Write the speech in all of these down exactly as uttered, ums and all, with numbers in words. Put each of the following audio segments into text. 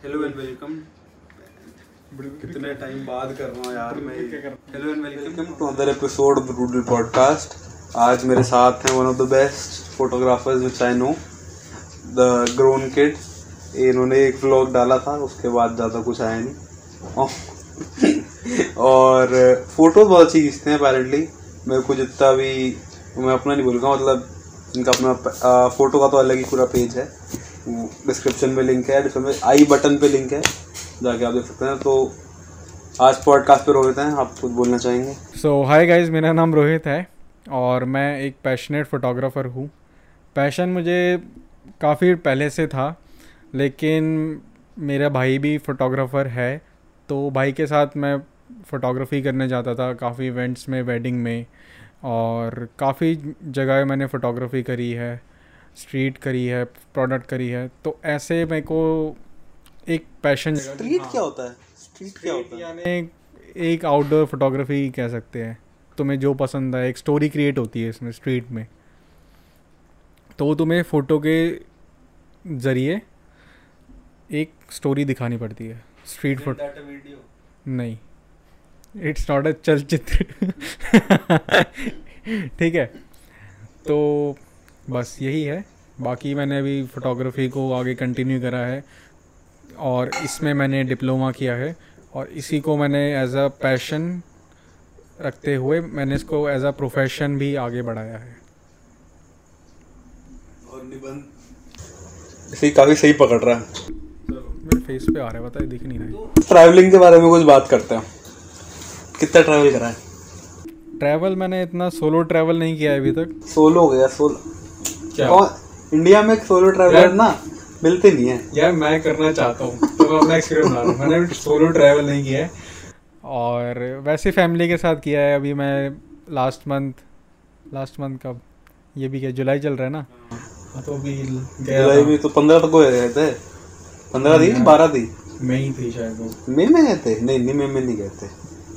Hello and welcome. कितने time बाद कर रहा हूँ यार मैं। Hello and welcome to other episode of brutal podcast. आज मेरे साथ हैं one of the best photographers which I know, the grown kid. इन्होंने एक व्लॉग डाला था, उसके बाद ज़्यादा कुछ आया नहीं। और फोटोज बहुत अच्छी खींचते हैं अपेरेंटली। मेरे को जितना भी, मैं अपना नहीं बोलूँगा, मतलब इनका अपना फ़ोटो का तो अलग ही पूरा पेज है, डिस्क्रिप्शन में लिंक है, डिस्क्रिप्शन आई बटन पे लिंक है, जाके आप देख सकते हैं। तो आज पॉडकास्ट पे रोहित हैं, आप कुछ बोलना चाहेंगे? सो हाय गाइस, मेरा नाम रोहित है और मैं एक पैशनेट फ़ोटोग्राफ़र हूँ। पैशन मुझे काफ़ी पहले से था, लेकिन मेरा भाई भी फ़ोटोग्राफ़र है, तो भाई के साथ मैं फ़ोटोग्राफ़ी करने जाता था काफ़ी इवेंट्स में, वेडिंग में, और काफ़ी जगह मैंने फ़ोटोग्राफ़ी करी है, स्ट्रीट करी है, प्रोडक्ट करी है। तो ऐसे मेरे को एक पैशन। स्ट्रीट क्या होता है? स्ट्रीट क्या होता है? यानी एक आउटडोर फोटोग्राफी कह सकते हैं। तुम्हें जो पसंद है, एक स्टोरी क्रिएट होती है इसमें स्ट्रीट में, तो तुम्हें फ़ोटो के ज़रिए एक स्टोरी दिखानी पड़ती है। स्ट्रीट फोटो नहीं, इट्स नॉट अ चलचित्र। ठीक है, तो बस यही है। बाकी मैंने अभी फ़ोटोग्राफी को आगे कंटिन्यू करा है और इसमें मैंने डिप्लोमा किया है, और इसी को मैंने एज अ पैशन रखते हुए मैंने इसको एज अ प्रोफेशन भी आगे बढ़ाया है। और निबंध इसे काफ़ी सही पकड़ रहा है। मेरे फेस पे आ रहा है, बताइए, दिख नहीं रहा है। ट्रैवलिंग के बारे में कुछ बात करते हैं। कितना ट्रैवल करा है? ट्रैवल मैंने इतना सोलो ट्रैवल नहीं किया है अभी तक। सोलो हो गया? सोलो क्या? और इंडिया में सोलो ट्रैवलर ना मिलते नहीं है यार। मैं करना चाहता हूँ, तो मैं अपना एक्सपीरियंस बता रहा हूँ। मैंने सोलो ट्रैवल नहीं किया है, और वैसे फैमिली के साथ किया है। अभी मैं लास्ट मंथ लास्ट मंथ कब, ये भी क्या जुलाई चल रहा है ना, तो अभी जुलाई में तो पंद्रह तक हो गए थे। पंद्रह थी, बारह थी, मई थी शायद वो। मई में गए थे? नहीं नहीं, मई में नहीं गए थे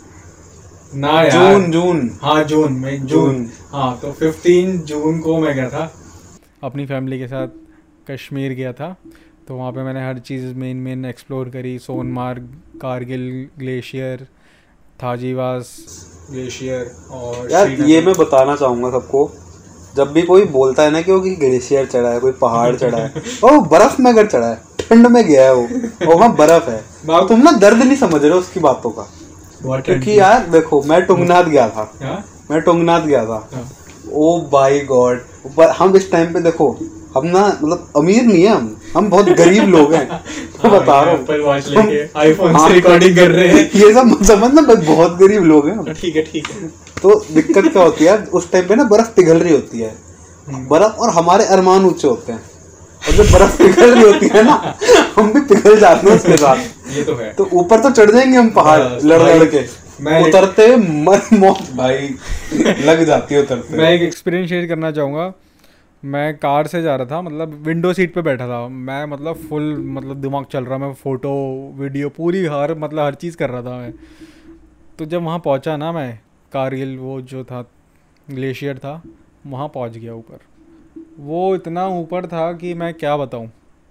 ना यार, जून जून हाँ जून में, जून हाँ। तो पंद्रह जून को मैं गया था अपनी फैमिली के साथ, कश्मीर गया था। तो वहाँ पे मैंने हर चीज़ मेन मेन एक्सप्लोर करी। Sonmarg, Kargil glacier, Thajiwas glacier. और यार ये मैं बताना चाहूँगा सबको, जब भी कोई बोलता है ना कि वो ग्लेशियर चढ़ा है, कोई पहाड़ चढ़ा है, वो बर्फ में अगर चढ़ा है, ठंड में गया है वो, और वहाँ बर्फ है, तो तुम ना दर्द नहीं समझ रहे हो उसकी बातों का। क्योंकि यार देखो, मैं टुंगनाथ गया था, मैं टुंगनाथ गया था। ओ बाय गॉड, हम इस टाइम पे देखो, हम ना मतलब अमीर नहीं है, हम हम बहुत गरीब लोग हैं। तो बता रहा हूँ, आईफोन से रिकॉर्डिंग कर रहे हैं, ये सब समझ ना, बहुत गरीब लोग हैं। ठीक है ठीक है। तो दिक्कत क्या होती है, उस टाइम पे ना बर्फ पिघल रही होती है, बर्फ, और हमारे अरमान ऊंचे होते हैं, और जब बर्फ पिघल रही होती है ना, हम भी पिघल जाते हैं उसके साथ। ये तो है। तो ऊपर तो चढ़ जाएंगे हम पहाड़ लड़ लड़ के, उतरते मर मौत भाई लग जाती है उतरते। मैं एक एक्सपीरियंस शेयर करना चाहूँगा। मैं कार से जा रहा था, मतलब विंडो सीट पे बैठा था मैं, मतलब फुल मतलब दिमाग चल रहा, मैं फ़ोटो वीडियो पूरी हर मतलब हर चीज़ कर रहा था मैं। तो जब वहाँ पहुँचा ना मैं, कारगिल वो जो था ग्लेशियर था, वहाँ पहुँच गया ऊपर। वो इतना ऊपर था कि मैं क्या बताऊँ।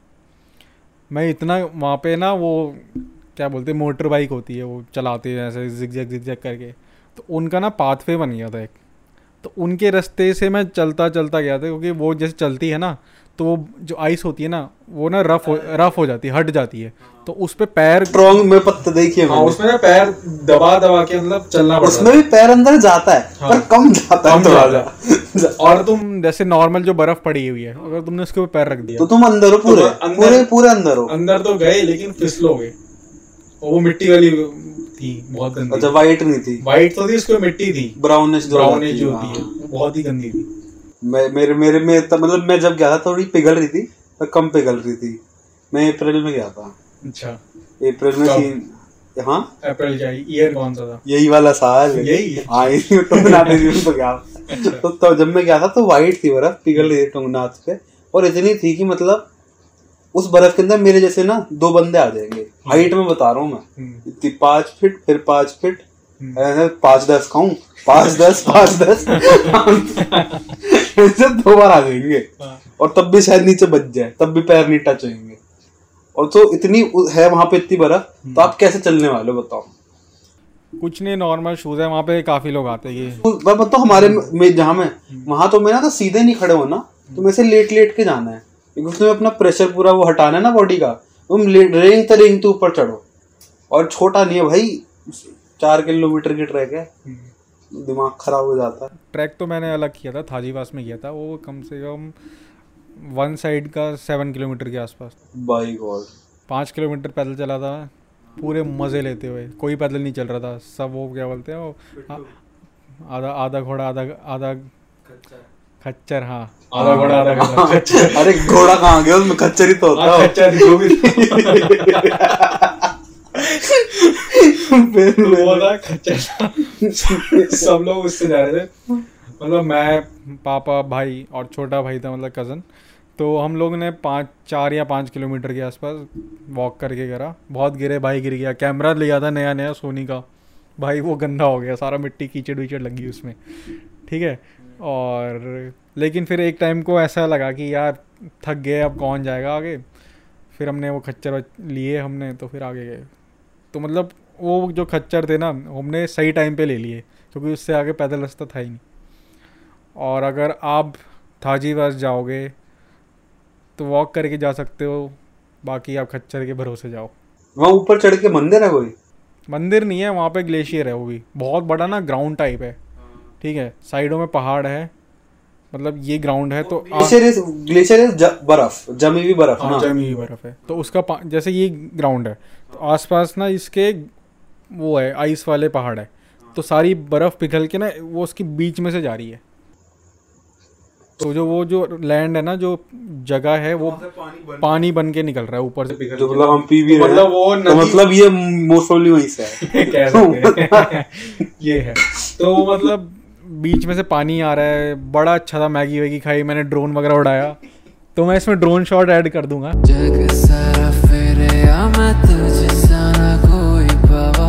मैं इतना वहाँ पे ना, वो क्या बोलते, मोटर बाइक होती है, वो चलाते हैं ऐसे जिग-जैग जिग-जैग करके, तो उनका ना पाथवे बन गया था एक। तो उनके रास्ते से मैं चलता चलता गया था, क्योंकि वो जैसे चलती है ना, तो वो जो आइस होती है ना, वो ना रफ हो रफ हो जाती है, हट जाती है, तो उस पे पैर स्ट्रॉन्ग में पत्ते देखिए, हाँ, उसमें ना पैर दबा दबा के मतलब चलना पड़ता है। उसमें भी पैर अंदर जाता है, हाँ, पर कम जाता है थोड़ा। और तुम जैसे नॉर्मल जो बर्फ पड़ी हुई है, अगर तुमने उसके ऊपर पैर रख दिया तो तुम अंदर हो, पूरे पूरे पूरे अंदर हो। अंदर तो गए, लेकिन फिसलोगे। वो मिट्टी वाली थी, बहुत गंदी। अच्छा, वाइट नहीं थी? वाइट तो थी, उसको मिट्टी थी, ब्राउनिश ब्राउनिश जो होती है, बहुत ही गंदी थी। मैं मेरे मेरे में मतलब मैं जब गया था थोड़ी पिघल रही थी, पर कम पिघल रही थी। मैं अप्रैल में गया था। अच्छा, अप्रैल में सीन, हाँ अप्रैल क्या ईयर कौन सा था? यही वाला साल, यही हाँ, टुंगनाथ तो गया। तो तब जब मैं गया था तो वाइट थी बर्फ, पिघल रही थी टुंगनाथ पे, और इतनी थी कि मतलब उस बर्फ के अंदर मेरे जैसे ना दो बंदे आ जाएंगे। हाइट में बता रहा हूँ मैं, इतनी पांच फीट फिर पांच फीट पांच दस खाऊं पांच दस पांच दस ऐसे दो बार आ जाएंगे, और तब भी शायद नीचे बच जाए, तब भी पैर नहीं टच होंगे। और तो इतनी है वहां पे इतनी बर्फ, तो आप कैसे चलने वाले हो बताओ? कुछ नहीं, नॉर्मल शूज है, वहाँ पे काफी लोग आते हैं। मैं बताओ हमारे में जहाँ मैं वहां तो मैं ना तो सीधे नहीं खड़े होना, तो मैं से लेट लेट के जाना है, क्योंकि उसमें अपना प्रेशर पूरा वो हटाना है ना बॉडी का। तुम रेंग तो रेंग तो ऊपर चढ़ो, और छोटा नहीं है भाई, चार किलोमीटर की ट्रैक है, दिमाग खराब हो जाता है। ट्रैक तो मैंने अलग किया था, थाजी पास में किया था, वो कम से कम वन साइड का सेवन किलोमीटर के आसपास। बाई गॉड, पाँच किलोमीटर पैदल चला था पूरे मज़े लेते हुए। कोई पैदल नहीं चल रहा था, सब वो क्या बोलते हैं वो आ- आधा आधा घोड़ा आधा आधा खच्चर। हाँ, आधा घोड़ा आधा खच्चर। अरे घोड़ा कहाँ गया, उसमें खच्चर ही तो होता है। खच्चर जो भी वो था खच्चर। सब लोग उससे जा रहे थे, मतलब मैं, पापा, भाई और छोटा भाई था, मतलब कज़न। तो हम लोग ने पाँच चार या पाँच किलोमीटर के आसपास वॉक करके करा। बहुत गिरे, भाई गिर गया। कैमरा लिया था नया नया सोनी का, भाई वो गंदा हो गया सारा, मिट्टी कीचड़ वीचड़ लगी उसमें, ठीक है। और लेकिन फिर एक टाइम को ऐसा लगा कि यार थक गए, अब कौन जाएगा आगे। फिर हमने वो खच्चर लिए हमने, तो फिर आगे गए। तो मतलब वो जो खच्चर थे ना, हमने सही टाइम पे ले लिए, क्योंकि उससे आगे पैदल रास्ता था ही नहीं। और अगर आप थाजी पास जाओगे तो वॉक करके जा सकते हो, बाकी आप खच्चर के भरोसे जाओ। वहाँ ऊपर चढ़ के मंदिर है? कोई मंदिर नहीं है वहाँ पे, ग्लेशियर है, वो भी बहुत बड़ा ना, ग्राउंड टाइप है, ठीक है। साइडों में पहाड़ है, मतलब ये ग्राउंड है। तो ग्लेशियर ग्लेशियर बर्फ, जमी हुई बर्फ ना, जमी हुई बर्फ है। तो उसका जैसे ये ग्राउंड है, तो आसपास ना इसके वो है आइस वाले पहाड़ है, तो सारी बर्फ पिघल के ना वो उसके बीच में से जा रही है। तो जो वो जो लैंड है ना, जो जगह है, वो पानी बन, पानी बन के निकल रहा है ऊपर से, जो मतलब हम पी भी रहे हैं, मतलब वो तो मतलब ये मोस्टली वहीं से है। कह सकते हैं ये है। तो मतलब बीच में से पानी आ रहा है, बड़ा अच्छा था। मैगी वैगी खाई मैंने, ड्रोन वगैरह उड़ाया। तो मैं इसमें ड्रोन शॉट ऐड कर दूंगा। जग सारा फेरे आ, मैं तुझसे ना कोई पावा,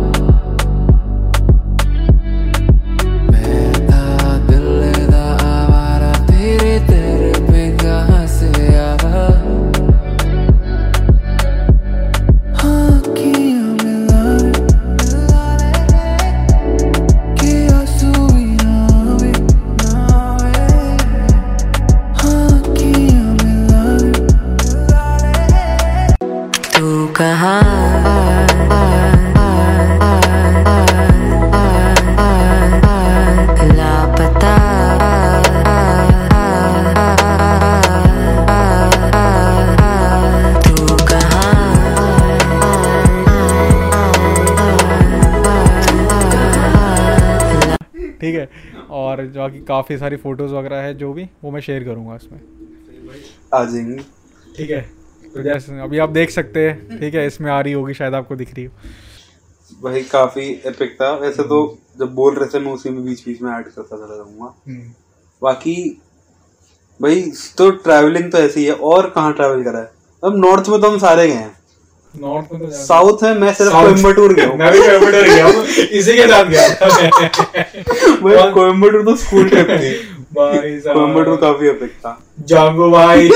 ठीक है। और जो कि काफ़ी सारी फ़ोटोज़ वगैरह है, जो भी वो मैं शेयर करूँगा इसमें, आ जाएंगी, ठीक है। तो जैसे अभी आप देख सकते हैं, ठीक है, इसमें आ रही होगी, शायद आपको दिख रही हो। भाई काफ़ी एपिक था वैसे तो, जब बोल रहे थे मैं उसी में बीच बीच में ऐड करता चला जाऊँगा। बाकी भाई तो ट्रैवलिंग तो ऐसी है। और कहाँ ट्रैवल करा है? अब नॉर्थ में तो हम सारे गए हैं, नॉर्थ में तो साउथ में मैं सिर्फ कोयम्बटूर गया हूँ। मैं भी कोयम्बटूर गया हूँ, इसी के साथ गया था। कोयम्बटूर तो स्कूल ट्रिप थी भाई, कोयम्बटूर काफी एपिक था। जांगू भाई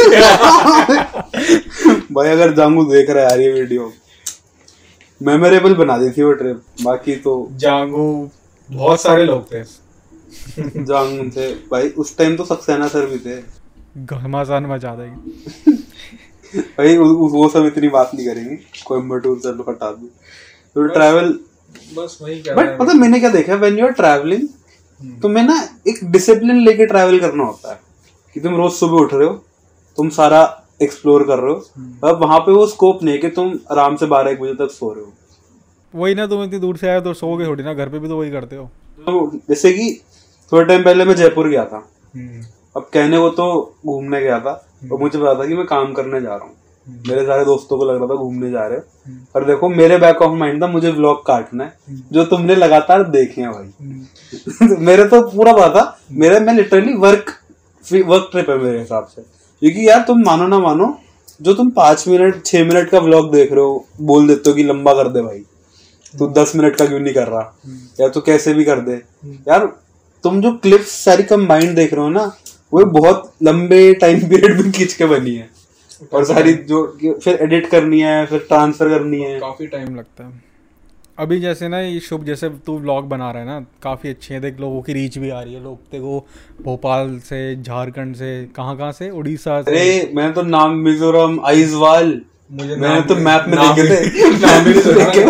भाई अगर जांगू देख रहा है यार ये वीडियो, मेमोरेबल बना दी थी वो ट्रिप। बाकी तो जांगू बहुत सारे लोग थे जांगू थे भाई, उस टाइम तो सक्सेना सर भी थे, घमासान मचा देंगे भाई वो सब इतनी बात नहीं करेंगे, कोयम्बटूर से लोग हटा दो। तो ट्रैवल बस वही कर रहा है। मतलब मैंने क्या देखा, व्हेन यू आर ट्रैवलिंग तो मैं ना एक डिसिप्लिन लेके ट्रैवल करना होता है, कि तुम रोज सुबह उठ रहे हो, तुम सारा एक्सप्लोर कर रहे हो। अब वहां पे वो स्कोप नहीं है कि तुम आराम से बारह एक बजे तक सो रहे हो। वही ना, तुम इतनी दूर से आए तो सोओगे थोड़ी ना, घर पे भी तो वही करते हो। तो जैसे कि थोड़े टाइम पहले मैं जयपुर गया था, अब कहने को तो घूमने गया था, और मुझे पता था कि मैं काम करने जा रहा हूँ। मेरे सारे दोस्तों को लग रहा था घूमने जा रहे हो, पर देखो मेरे बैक ऑफ माइंड था मुझे व्लॉग काटना है, जो तुमने लगातार देखे हैं भाई। मेरे तो पूरा पता था, मेरे मैं लिटरली वर्क वर्क ट्रिप है मेरे हिसाब से। क्योंकि यार तुम मानो ना मानो, जो तुम पांच मिनट छह मिनट का व्लॉग देख रहे हो, बोल देते हो कि लंबा कर दे भाई, तू दस मिनट का क्यों नहीं कर रहा, या तो कैसे भी कर दे यार। तुम जो क्लिप्स सारी कंबाइंड देख रहे हो ना, वो बहुत लंबे टाइम पीरियड में खींच के बनी है। और सारी जो फिर एडिट करनी है, फिर ट्रांसफर करनी है, काफ़ी टाइम लगता है। अभी जैसे ना ये शुभ, जैसे तू व्लॉग बना रहा है ना, काफ़ी अच्छे हैं, देख लोगों की रीच भी आ रही है, लोग देखो भोपाल से, झारखंड से, कहाँ कहाँ से, उड़ीसा से। अरे मैंने तो नाम मिजोरम, आइजवाल, मुझे मैंने तो मैप में नाम देखे थे। नाम भी नहीं सुना देखे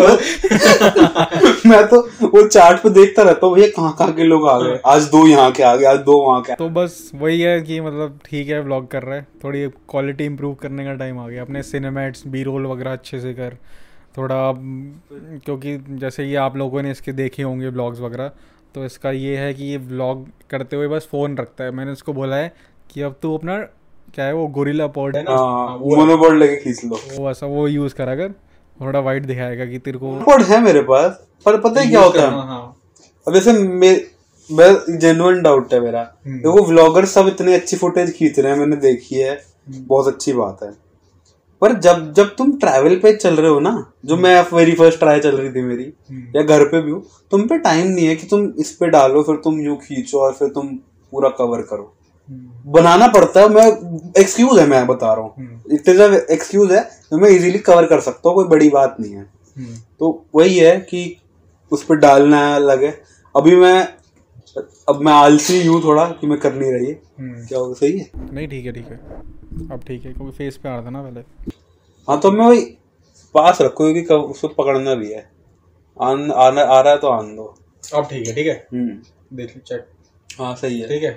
थे। मैं तो वो चार्ट पे देखता रहता हूँ, भैया कहाँ कहाँ के लोग आ गए, आज दो यहाँ के आ गए, आज दो वहाँ के। तो बस वही है कि मतलब ठीक है, व्लॉग कर रहा है, थोड़ी क्वालिटी इंप्रूव करने का टाइम आ गया, अपने सिनेमैट्स, बी रोल वगैरह अच्छे से कर थोड़ा, क्योंकि जैसे ये आप लोगों ने इसके देखे होंगे व्लॉग्स वगैरह, तो इसका ये है कि ये व्लॉग करते हुए बस फ़ोन रखता है। मैंने उसको बोला है कि अब तू अपना क्या है वो गोरिल्ला पॉड है ना, मोनोपॉड लेके खींच लो, वो ऐसा वो यूज़ करा कर, थोड़ा वाइट दिखाएगा कि तेरे को। मोनोपॉड है मेरे पास, पर पता है क्या होता है, अब जैसे मैं जेन्युइन डाउट है मेरा, देखो व्लॉगर सब इतने अच्छी फुटेज खींच रहे हैं, मैंने देखी है, बहुत अच्छी बात है, पर जब जब तुम ट्रैवल पे चल रहे हो ना, जो मैं मेरी फर्स्ट ट्राई चल रही थी मेरी, या घर पे भी हो, तुम पे टाइम नहीं है कि तुम इस पे डालो, फिर तुम यूं खींचो और फिर तुम पूरा कवर करो, बनाना पड़ता है। मैं एक्सक्यूज है, मैं बता रहा हूँ, इतना एक्सक्यूज है तो मैं इजीली कवर कर सकता हूँ, कोई बड़ी बात नहीं है। तो वही है कि उस पर डालना अलग है। अभी मैं अब मैं आलसी हूँ थोड़ा कि मैं कर नहीं रही है, क्या होगा, सही है? नहीं ठीक है ठीक है, अब ठीक है, क्योंकि फेस पे आ रहा था ना पहले। हाँ तो मैं वही पास रखो क्योंकि उसको पकड़ना भी है, आन आना आ रहा है तो आन दो। अब ठीक है ठीक है, हम्म देख चेक, हाँ सही है, ठीक है।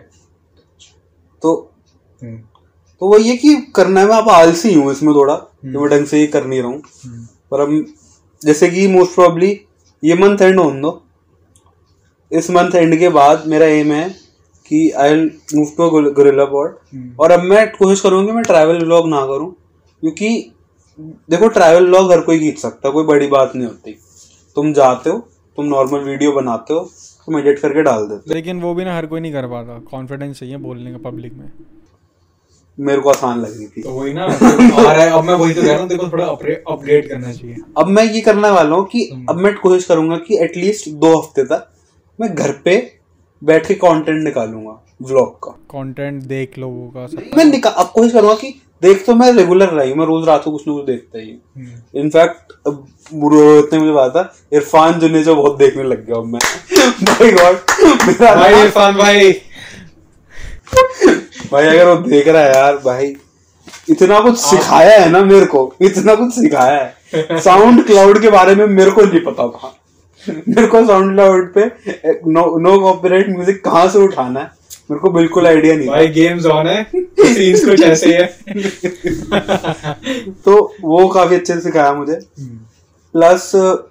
तो तो वही है कि करना है, मैं अब आलसी हूँ इसमें थोड़ा, कि मैं ढंग से ही कर नहीं रहा हूँ, पर अब जैसे कि मोस्ट प्रोबेबली ये मंथ एंड होने दो, इस मंथ एंड के बाद मेरा एम है कि I will move to gorilla pod, और अब मैं कोशिश करूँगी मैं ट्रैवल व्लॉग ना करूँ, क्योंकि देखो ट्रैवल व्लॉग हर कोई खींच सकता है, कोई बड़ी बात नहीं होती। तुम जाते हो, तुम नॉर्मल वीडियो बनाते हो, तुम एडिट करके डाल देते हो, लेकिन वो भी ना हर कोई नहीं कर पाता, कॉन्फिडेंस चाहिए बोलने का पब्लिक में। मेरे को आसान लग रही थी, तो वही ना आ रहा है, अब मैं वही तो कह रहा हूँ, देखो थोड़ा अपग्रेड करना चाहिए। अब मैं ये करने वाला हूँ कि अब मैं कोशिश करूंगा कि एटलीस्ट दो हफ्ते तक मैं घर पे बैठ के कंटेंट निकालूंगा, व्लॉग का कंटेंट देख लोगों का सब। मैं निकाल अब कोशिश करूंगा कि देख तो मैं रेगुलर रही हूँ, मैं रोज रात को कुछ ना कुछ देखता ही हूँ। इनफैक्ट इतने मुझे बात था, इरफान जुनेजा बहुत देखने लग गया हूँ मैं। भाई गॉड मेरा भाई इरफान भाई भाई अगर वो देख रहा है यार, भाई इतना कुछ सिखाया है ना मेरे को, इतना कुछ सिखाया है। साउंड क्लाउड के बारे में मेरे को नहीं पता था, मेरे को साउंड क्लाउड पे नो नो कॉपीराइट म्यूजिक कहाँ से उठाना है मेरे को बिल्कुल आइडिया नहीं। भाई गेम्स ऑन है, सीन्स कुछ ऐसे है। तो वो काफी अच्छे से सिखाया मुझे। प्लस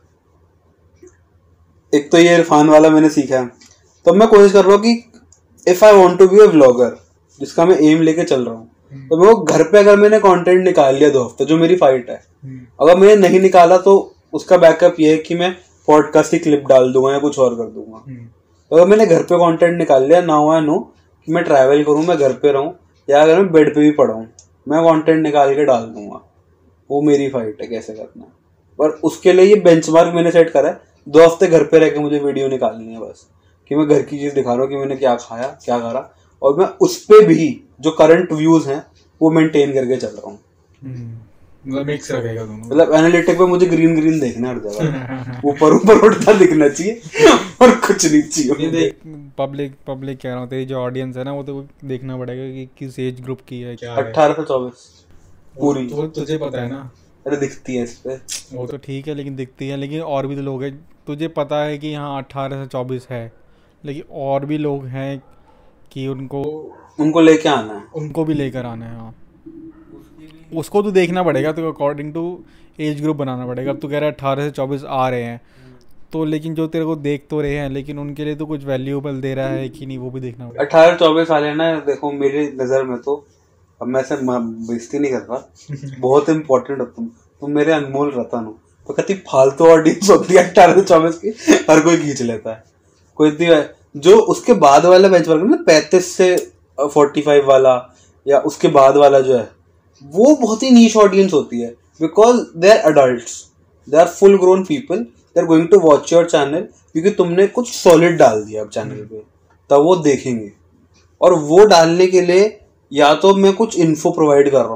एक तो ये इरफान वाला मैंने सीखा है, तो मैं कोशिश कर रहा हूँ कि if I want to be a vlogger, जिसका मैं एम लेके चल रहा हूँ, तो मैं वो घर पे अगर मैंने कंटेंट निकाल लिया दो हफ्ते, जो मेरी फाइट है, अगर मैंने नहीं निकाला तो उसका बैकअप ये है कि मैं पॉडकास्ट की क्लिप डाल दूंगा या कुछ और कर दूंगा। तो अगर मैंने घर पे कंटेंट निकाल लिया, नाउ आई नो कि मैं ट्रैवल करूँ, मैं घर पे रहूँ, या अगर मैं बेड पे भी पड़ा हूँ, मैं कंटेंट निकाल के डाल दूंगा। वो मेरी फाइट है कैसे करना है। पर उसके लिए ये बेंचमार्क मैंने सेट करा है, दो हफ्ते घर पे रह के मुझे वीडियो निकालनी है बस, कि मैं घर की चीज दिखा रहा हूँ कि मैंने क्या खाया क्या करा, और मैं उस पे भी जो करंट व्यूज हैं वो मेंटेन करके चल रहा हूँ। मतलब मिक्स रखेगा दोनों, मतलब एनालिटिक पे मुझे ग्रीन ग्रीन देखना हर जगह, ऊपर ऊपर उड़ता दिखना चाहिए और कुछ नहीं चाहिए। पब्लिक पब्लिक कह रहा हूँ, तेरी जो ऑडियंस है ना, वो तो देखना पड़ेगा कि किस एज ग्रुप की है, क्या अठारह से चौबीस पूरी, वो तुझे पता है ना। अरे दिखती है इस पे, वो तो ठीक है, लेकिन दिखती है, लेकिन और भी तो लोग हैं, तुझे पता है कि यहाँ अट्ठारह से चौबीस है, लेकिन और भी लोग हैं कि उनको उनको लेके आना है, उनको भी लेकर आना है। हाँ, उसको तो देखना पड़ेगा, तो अकॉर्डिंग टू एज ग्रुप बनाना पड़ेगा। अब तो कह रहा है अट्ठारह से चौबीस आ रहे हैं, तो लेकिन जो तेरे को देख तो रहे हैं, लेकिन उनके लिए तो कुछ वैल्यूएबल दे रहा है कि नहीं, वो भी देखना पड़ेगा। अठारह चौबीस वाले ना, देखो मेरी नज़र में तो, अब मैं से बेइज्जती नहीं करता, बहुत इम्पोर्टेंट हो तुम तुम मेरे अनमोल रतन हो, तो कति फालतू ऑडियंस होती है अठारह से चौबीस की, हर कोई खींच लेता है। कोई जो उसके बाद वाला बेंचमार्क है ना, पैंतीस से फोर्टी फाइव वाला, या उसके बाद वाला जो है, वो बहुत ही नीश ऑडियंस होती है, because they are adults, they are full grown people, they are going to watch your channel, क्योंकि तुमने कुछ सॉलिड डाल दिया अब चैनल पे, तब वो देखेंगे। और वो डालने के लिए या तो मैं कुछ इन्फो प्रोवाइड कर रहा हूँ,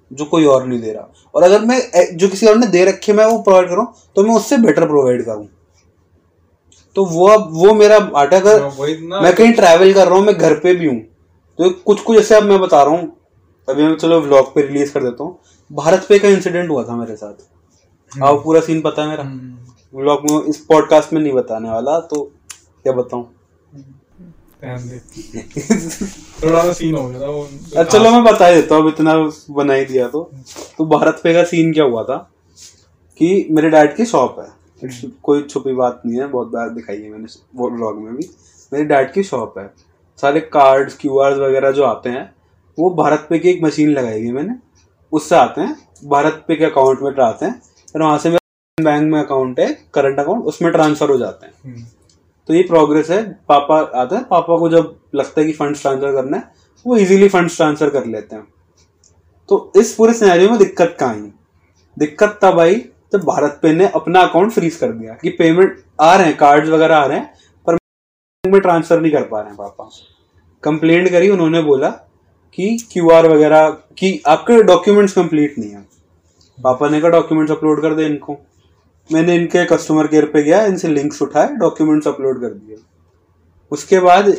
जो कोई और नहीं दे रहा, और अगर मैं जो किसी और ने दे रखे मैं वो प्रोवाइड करूँ तो मैं उससे बेटर प्रोवाइड करूँ। तो वो अब वो मेरा आर्ट है। अगर मैं कहीं ट्रैवल कर रहा हूँ, मैं घर पे भी हूँ, तो कुछ कुछ जैसे अब मैं बता रहा हूँ, अभी मैं चलो व्लॉग पे रिलीज कर देता हूँ। भारत पे का इंसिडेंट हुआ था मेरे साथ, आपको पूरा सीन पता है मेरा, व्लॉग में इस पॉडकास्ट में नहीं बताने वाला, तो क्या बताऊं। थोड़ा सा सीन हो गया था वो, चलो मैं बता देता हूँ, अब इतना बना ही दिया तो। तो भारत पे का सीन क्या हुआ था कि मेरे डैड की शॉप है, कोई छुपी बात नहीं है, बहुत बार दिखाई है मैंने वो व्लॉग में भी। मेरे डैड की शॉप है, सारे कार्ड्स क्यूआर वगैरह जो आते हैं वो भारत पे की एक मशीन लगाई गई मैंने, उससे आते हैं भारत पे के अकाउंट में आते हैं, और वहां से मेरा बैंक में अकाउंट है, करंट अकाउंट, उसमें ट्रांसफर हो जाते हैं। तो ये प्रोग्रेस है। पापा आते हैं, पापा को जब लगता है कि फंड्स ट्रांसफर करना है वो इजीली फंड्स ट्रांसफर कर लेते हैं। तो इस पूरे सिनेरियो में दिक्कत कहाँ आई? दिक्कत तब आई जब भारत पे ने अपना अकाउंट फ्रीज कर दिया कि पेमेंट आ रहे हैं, कार्ड्स वगैरह आ रहे हैं, पर बैंक में ट्रांसफर नहीं कर पा रहे हैं। पापा कंप्लेंट करी, उन्होंने बोला कि क्यूआर वगैरह कि आपके डॉक्यूमेंट्स कंप्लीट नहीं है। पापा ने कहा डॉक्यूमेंट्स अपलोड कर दे इनको। मैंने इनके कस्टमर केयर पे गया, इनसे लिंक्स उठाए, डॉक्यूमेंट्स अपलोड कर दिए। उसके बाद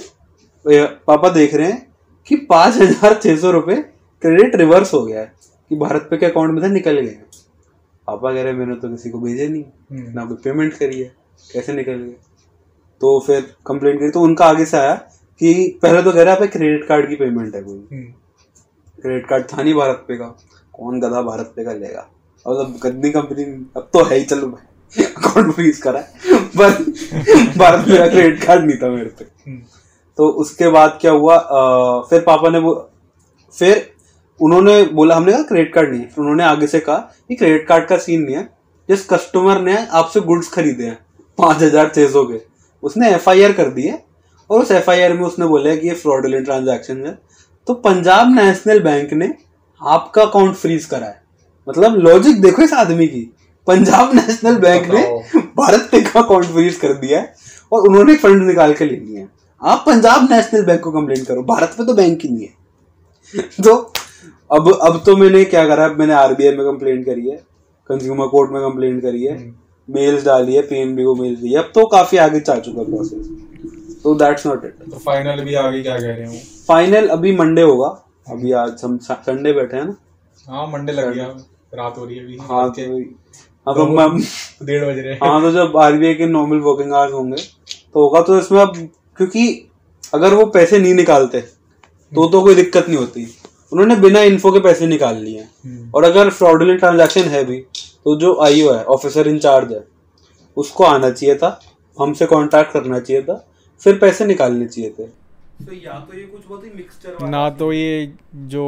पापा देख रहे हैं कि पांच हजार छह सौ रुपये क्रेडिट रिवर्स हो गया है, कि भारत पे के अकाउंट में से निकल गए। पापा कह रहे मैंने तो किसी को भेजे नहीं, ना कोई पेमेंट करी है, कैसे निकल गए? तो फिर कंप्लेंट करी, तो उनका आगे से आया कि पहले तो कह रहे हैं क्रेडिट कार्ड की पेमेंट है, कोई क्रेडिट कार्ड था नहीं भारत पे का, कौन गधा भारत पे का लेगा, और अब गंदी कंपनी अब तो है ही, चलो भाई अकाउंट फ्रीज करा है, पर भारत पे का क्रेडिट कार्ड नहीं था मेरे पे। तो उसके बाद क्या हुआ, आ, फिर पापा ने वो फिर उन्होंने बोला, हमने कहा क्रेडिट कार्ड नहीं है, फिर उन्होंने आगे से कहा कि क्रेडिट कार्ड का सीन नहीं है, जिस कस्टमर ने आपसे गुड्स खरीदे हैं पांच हजार छह सौ के, उसने एफ आई आर कर दी है, और उस एफ आई आर में उसने बोला है कि ये फ्रॉडुलेंट ट्रांजैक्शन है। तो पंजाब नेशनल बैंक ने आपका अकाउंट फ्रीज करा है। मतलब लॉजिक देखो इस आदमी की, पंजाब नेशनल बैंक ने भारत पे का अकाउंट फ्रीज कर दिया है और उन्होंने फंड निकाल के ले लिए हैं। आप पंजाब नेशनल बैंक को कंप्लेंट करो, भारत पे तो बैंक ही नहीं है। तो अब अब तो मैंने क्या करा, मैंने आरबीआई में कंप्लेंट करी है, कंज्यूमर कोर्ट में कंप्लेंट करी है, मेल्स डाली है, पीएनबी को मेल्स दी है, अब तो काफी आगे जा चुका प्रोसेस। तो दैट्स नॉट इट। तो फाइनल भी आगे क्या कह रहे हैं वो? फाइनल अभी मंडे होगा, अभी आज हम संडे बैठे हैं ना। हाँ मंडे लग गया, रात हो रही है अभी। हाँ तो हाँ तो मैं डेढ़ बज रहे हैं। हाँ तो जब आरबीआई के नॉर्मल वर्किंग आवर्स होंगे तो होगा। तो इसमें अब क्योंकि अगर वो पैसे नहीं निकालते तो तो कोई दिक्कत नहीं होती, उन्होंने बिना इन्फो के पैसे निकाल लिए हैं। और अगर फ्रॉडुलेंट ट्रांजैक्शन है भी तो जो आईओ है, ऑफिसर इंचार्ज है, उसको आना चाहिए था, हमसे कांटेक्ट करना चाहिए था, फिर पैसे निकालने चाहिए थे। तो या तो ये कुछ बहुत ही मिक्सचर ना, तो ये जो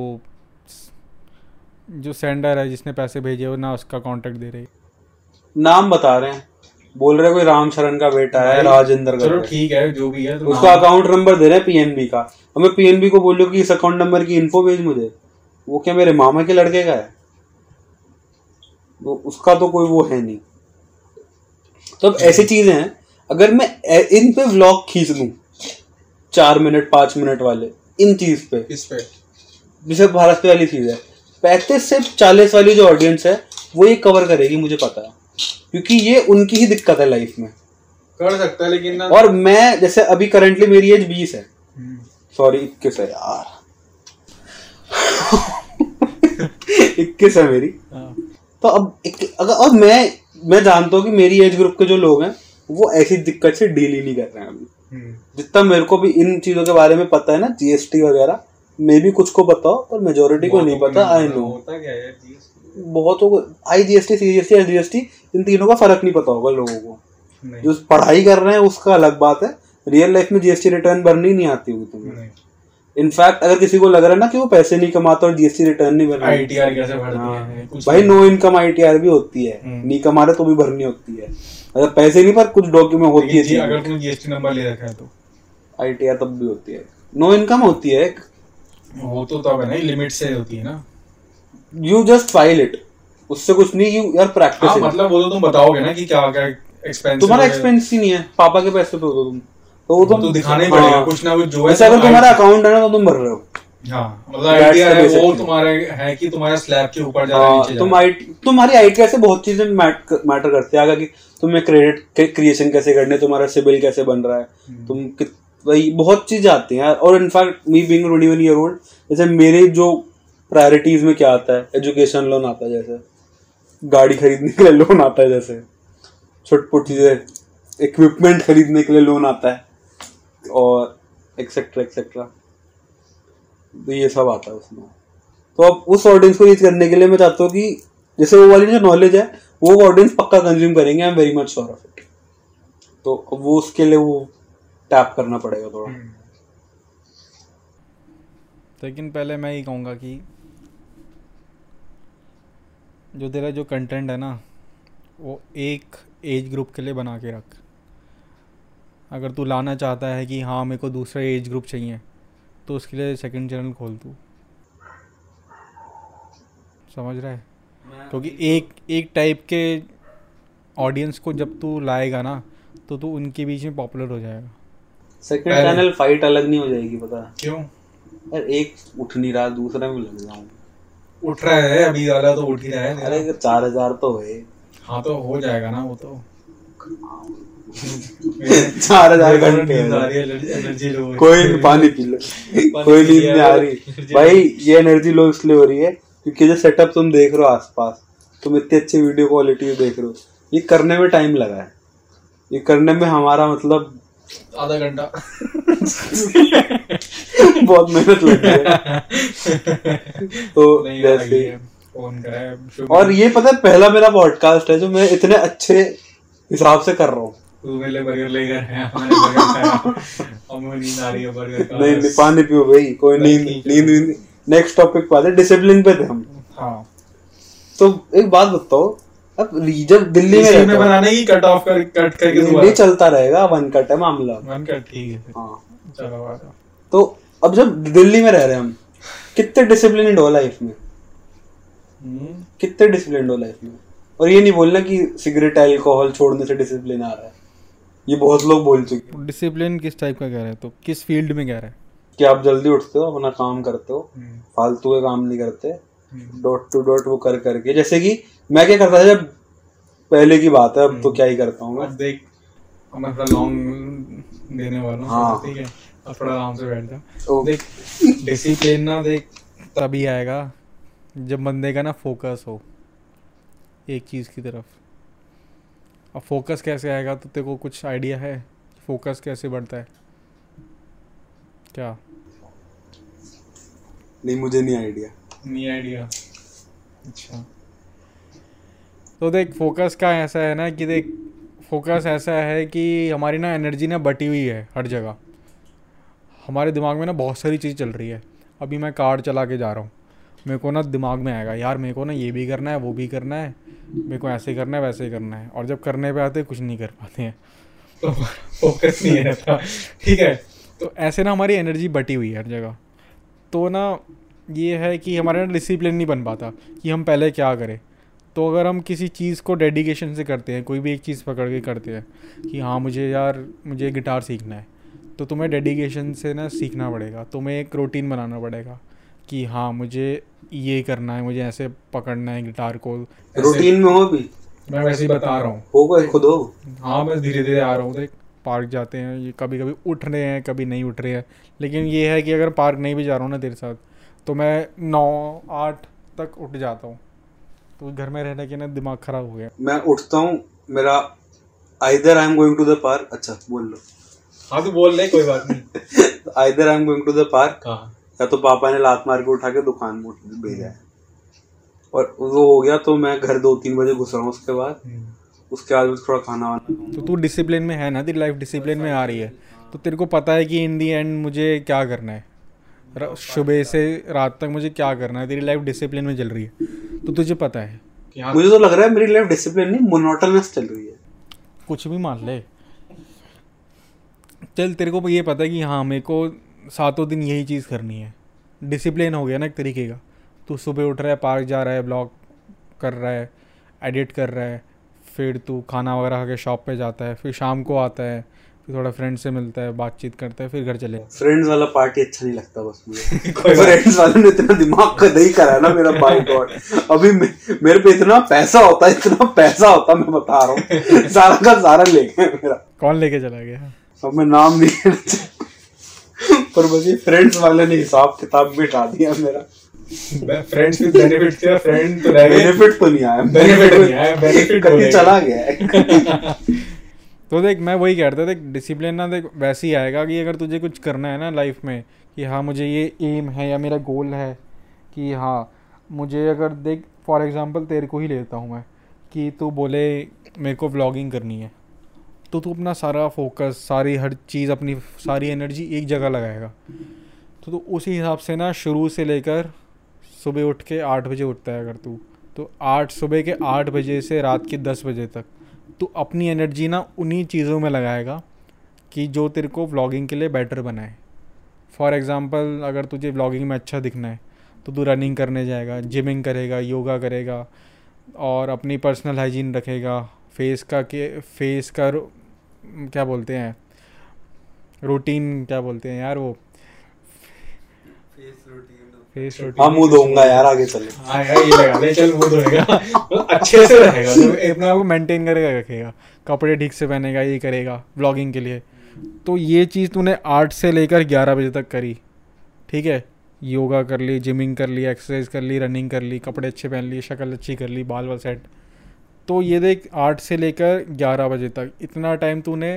जो सेंडर है जिसने पैसे भेजे वो ना उसका कांटेक्ट दे रहे, नाम बता रहे हैं, बोल रहे कोई राम शरण का बेटा है, राजेंद्र का। चलो ठीक है जो भी है, तो उसका अकाउंट नंबर दे रहे हैं पीएनबी का। अब मैं पीएनबी को बोलूं कि इस अकाउंट नंबर की इन्फो भेज मुझे, वो क्या मेरे मामा के लड़के का है? वो उसका तो कोई वो है नहीं। तो अब ऐसी चीजें हैं, अगर मैं इन पे व्लॉग खींच लूं चार मिनट पांच मिनट वाले इन चीज पे, इस पे जैसे भारत पे वाली चीज है, पैंतीस से चालीस वाली जो ऑडियंस है वो ये कवर करेगी, मुझे पता है, क्योंकि ये उनकी ही दिक्कत है लाइफ में। कर सकता है लेकिन ना। और मैं जैसे अभी करंटली मेरी एज बीस है, सॉरी इक्कीस है यार इक्कीस है मेरी। तो अब अगर और मैं मैं जानता हूँ कि मेरी एज ग्रुप के जो लोग हैं वो ऐसी दिक्कत से डील ही नहीं कर रहे हैं अभी। जितना मेरे को भी इन चीजों के बारे में पता है ना, जीएसटी वगैरह, मे भी कुछ को पता हो पर मेजोरिटी को नहीं पता। आई नो होता क्या है जीएसटी, बहुतों को आई जीएसटी सीजीएसटी एसजीएसटी इन तीनों का फर्क नहीं पता होगा लोगों को। जो पढ़ाई कर रहे हैं उसका अलग बात है, रियल लाइफ में जीएसटी रिटर्न भरनी नहीं आती होगी तुम्हें। इनफैक्ट अगर किसी को लग रहा है ना कि वो पैसे नहीं कमाता और जीएसटी रिटर्न नहीं भरना, आईटीआर कैसे भरते हैं भाई, नो इनकम आईटीआर भी होती है, नहीं कमा रहे तो भी भरनी होती है। अगर पैसे नहीं पर कुछ डॉक्यूमेंट होती है, अगर तुम जीएसटी नंबर ले रखा है तो आईटीआर तब भी होती है, नो इनकम होती है एक, वो तो तब है ना, लिमिट से होती है ना। यू जस्ट फाइल इट, उससे कुछ नहीं, यू यार प्रैक्टिस। हाँ, मतलब वो तो तुम बताओगे ना कि क्या क्या एक्सपेंस, तुम्हारा एक्सपेंस ही नहीं है, पापा के पैसे पे हो तुम, तो वो तुम तो दिखाना ही पड़ेगा कुछ ना कुछ जो है। अगर तुम्हारा अकाउंट है ना तो तुम भर रहे हो, हाँ मतलब आइडिया है वो तुम्हारे है कि तुम्हारे स्लैब के ऊपर जा रहा है नीचे तुम आईटी तुम्हारी आईटी से बहुत चीजें मैटर करती है, कि तुम्हें क्रेडिट क्रिएशन कैसे करने, तुम्हारा सिबिल कैसे बन रहा है, तुम वही बहुत चीजें आती हैं। और in fact me being twenty one year old, जैसे मेरे जो प्रायोरिटीज में क्या आता है, एजुकेशन लोन आता है, जैसे गाड़ी खरीदने के लिए लोन आता है, जैसे छोटी चीजें इक्विपमेंट खरीदने के लिए लोन आता है, और एक्सेट्रा एक्सेट्रा, तो ये सब आता है उसमें। तो अब उस ऑडियंस को रीच करने के लिए मैं चाहता हूँ कि जैसे वो वाली जो नॉलेज है वो ऑडियंस पक्का कंज्यूम करेंगे, I am very much sure of it. तो वो उसके लिए वो टैप करना पड़ेगा थोड़ा। लेकिन पहले मैं ही कहूँगा कि जो तेरा जो कंटेंट है ना वो एक एज ग्रुप के लिए बना के रख। अगर तू लाना चाहता है कि हाँ मेरे को दूसरा एज ग्रुप चाहिए तो उसके लिए सेकंड चैनल खोल तू, समझ रहा है? क्योंकि एक एक टाइप के ऑडियंस को जब तू लाएगा ना तो तू उनके बीच में पॉपुलर हो जाएगा। सेकंड चैनल फाइट अलग नहीं हो जाएगी, पता क्यों? यार एक उठ नहीं रहा, दूसरे में लग जाऊँ। उठ रहा है अभी वाला तो उठ ही रहा है। अरे चार हजार तो है। हाँ तो हो जाएगा ना वो तो। चार हजार घंटे कोई नहीं, पानी पी लो, कोई नींद नहीं आ रही भाई। ये एनर्जी लो इसलिए हो रही है क्योंकि जो सेटअप तुम देख रहे हो आसपास, तुम इतनी अच्छी वीडियो क्वालिटी देख रहे हो, ये करने में टाइम लगा है। ये करने में हमारा मतलब आधा घंटा बहुत मेहनत लगी है। तो जैसे फोन करा, और ये पता है पहला मेरा पॉडकास्ट है जो मैं इतने अच्छे हिसाब से कर रहा हूँ। तू मेरे बर्गर लेकर है, हमारे बर्गर खाया, हमें नींद आ रही है बर्गर का। नहीं नहीं पानी पियो भाई, कोई नींद नींद। नेक्स्ट टॉपिक पे आते, डिसिप्लिन पे थे हम। हाँ तो एक बात बताओ, अब जब दिल्ली में रहते में बनाने की कट ऑफ कर कट करके नहीं चलता रहेगा, वन कट है मामला, वन कट ठीक है। हाँ चलो तो अब जब दिल्ली में रह रहे हम, कितने डिसिप्लिन हो लाइफ में, कितने डिसिप्लिन हो लाइफ में। और ये नहीं बोलना कि सिगरेट अल्कोहल छोड़ने से डिसिप्लिन आ रहा है, ये बहुत लोग बोल चुके। डिसिप्लिन किस टाइप का कह रहे हैं, तो किस फील्ड में कह रहे हैं? कि आप जल्दी उठते हो, अपना काम करते हो, फालतू के काम नहीं करते, डॉट टू डॉट वो कर करके। जैसे कि मैं क्या करता था जब पहले की बात है, अब तो क्या ही करता हूँ मैं। देख मतलब लॉन्ग देने वाला, हाँ ठीक है, अब थोड़ा आराम से बैठ जा। देख डिसिप्लिन ना देख तभी आएगा जब बंदे का ना फोकस हो एक चीज़ की तरफ। अब फोकस कैसे आएगा तो तेरे को कुछ आइडिया है? फोकस कैसे बढ़ता है क्या? नहीं मुझे नहीं आइडिया। नहीं आइडिया? अच्छा तो देख फोकस का ऐसा है ना कि देख फोकस ऐसा है कि हमारी ना एनर्जी ना बटी हुई है हर जगह। हमारे दिमाग में ना बहुत सारी चीज़ चल रही है। अभी मैं कार चला के जा रहा हूँ, मेरे को ना दिमाग में आएगा यार मेरे को ना ये भी करना है, वो भी करना है, मेरे को ऐसे करना है, वैसे करना है। और जब करने पे आते कुछ नहीं कर पाते हैं, तो फोकस नहीं रहता। ठीक है, तो ऐसे ना हमारी एनर्जी बटी हुई है हर जगह। तो ना ये है कि हमारे ना डिसिप्लिन नहीं बन पाता कि हम पहले क्या करें। तो अगर हम किसी चीज़ को डेडिकेशन से करते हैं, कोई भी एक चीज़ पकड़ के करते हैं कि हाँ मुझे यार मुझे गिटार सीखना है, तो तुम्हें डेडिकेशन से ना सीखना पड़ेगा। तुम्हें एक रूटीन बनाना पड़ेगा कि हाँ मुझे ये करना है, मुझे ऐसे पकड़ना है गिटार को। रूटीन में हो भी? मैं वैसे ही बता रहा हूँ, हो गए खुद हो। हाँ मैं धीरे धीरे आ रहा हूँ। देख पार्क जाते हैं, ये कभी कभी उठ रहे हैं कभी नहीं उठ रहे हैं, लेकिन ये है कि अगर पार्क नहीं भी जा रहा हूँ ना तेरे साथ तो मैं नौ आठ तक उठ जाता हूँ। तो घर में रहने के ना दिमाग खराब हो गया। मैं उठता हूँ, मेरा either I am going to the park. अच्छा बोल लो। हाँ तो बोल ले, कोई बात नहीं। Either I am going to the park, या तो पापा ने लात मार के उठा के दुकान में भेजा है, और वो हो गया तो मैं घर दो तीन बजे घुस रहा हूँ। उसके बाद उसके बाद थोड़ा खाना वाना। तो तू डिसिप्लिन में है ना, तेरी लाइफ डिसिप्लिन में आ रही है, तो तेरे को पता है कि इन दी एंड मुझे क्या करना है, सुबह से रात तक मुझे क्या करना है। तेरी लाइफ डिसिप्लिन में चल रही है तो तुझे पता है। मुझे तो लग रहा है मेरी लाइफ डिसिप्लिन नहीं, मोनोटोनस चल रही है। कुछ भी मान ले, चल तेरे को ये पता है कि हाँ मेरे को सातों दिन यही चीज़ करनी है। डिसिप्लिन हो गया ना एक तरीके का। तू सुबह उठ रहा है, पार्क जा रहा है, ब्लॉग कर रहा है, एडिट कर रहा है, फिर तू खाना वगैरह खा के शॉप पे जाता है, फिर शाम को आता है, फिर थोड़ा फ्रेंड से मिलता है, बातचीत करता है, फिर घर चले। फ्रेंड्स वाला पार्टी अच्छा नहीं लगता बस मुझे। फ्रेंड्स वाले ने इतना दिमाग का दही करा ना मेरा, बाय गॉड। अभी मे, मेरे पे इतना पैसा होता है, इतना पैसा होता, मैं बता रहा हूँ, सारा का सारा ले गए मेरा। कौन लेके चला गया? अब मैं नाम नहीं लेना, पर बस ये फ्रेंड्स वाले ने हिसाब किताब बिठा दिया मेरा। फ्रेंड्स विद बेनिफिट थे, फ्रेंड तो रह गए, बेनिफिट तो नहीं आया, बेनिफिट नहीं आया, बेनिफिट करके चला गया है। तो देख मैं वही कह रहा था, देख डिसिप्लिन ना देख वैसे ही आएगा कि अगर तुझे कुछ करना है ना लाइफ में, कि हाँ मुझे ये एम है या मेरा गोल है, कि हाँ मुझे अगर देख फॉर एग्जांपल तेरे को ही लेता हूँ मैं, कि तू बोले मेरे को व्लॉगिंग करनी है, तो तू अपना सारा फोकस, सारी हर चीज़, अपनी सारी एनर्जी एक जगह लगाएगा। तो तू उसी हिसाब से ना शुरू से लेकर सुबह उठ के आठ बजे उठता है अगर तू, तो आठ सुबह के आठ बजे से रात के दस बजे तक तू अपनी एनर्जी ना उन्हीं चीज़ों में लगाएगा कि जो तेरे को व्लॉगिंग के लिए बेटर बनाए। फॉर एग्ज़ाम्पल अगर तुझे व्लॉगिंग में अच्छा दिखना है तो तू रनिंग करने जाएगा, जिमिंग करेगा, योगा करेगा, और अपनी पर्सनल हाइजीन रखेगा, फेस का के फेस का क्या बोलते हैं रूटीन, क्या बोलते हैं यार वो फेस रूटीन। हाँ मुंह धोऊंगा यार, आगे चले। हाँ यार ये लगा ले, चल मुंह धोएगा तो अच्छे से रहेगा, तो अपने आप को मेंटेन करके रखेगा, कपड़े ठीक से पहनेगा, ये करेगा व्लॉगिंग के लिए। तो ये चीज़ तूने आठ से लेकर ग्यारह बजे तक करी, ठीक है, योगा कर ली, जिमिंग कर ली, एक्सरसाइज कर ली, रनिंग कर ली, कपड़े अच्छे पहन लिए, शक्ल अच्छी कर ली, बाल वाल सेट। तो ये देख आठ से लेकर ग्यारह बजे तक इतना टाइम तूने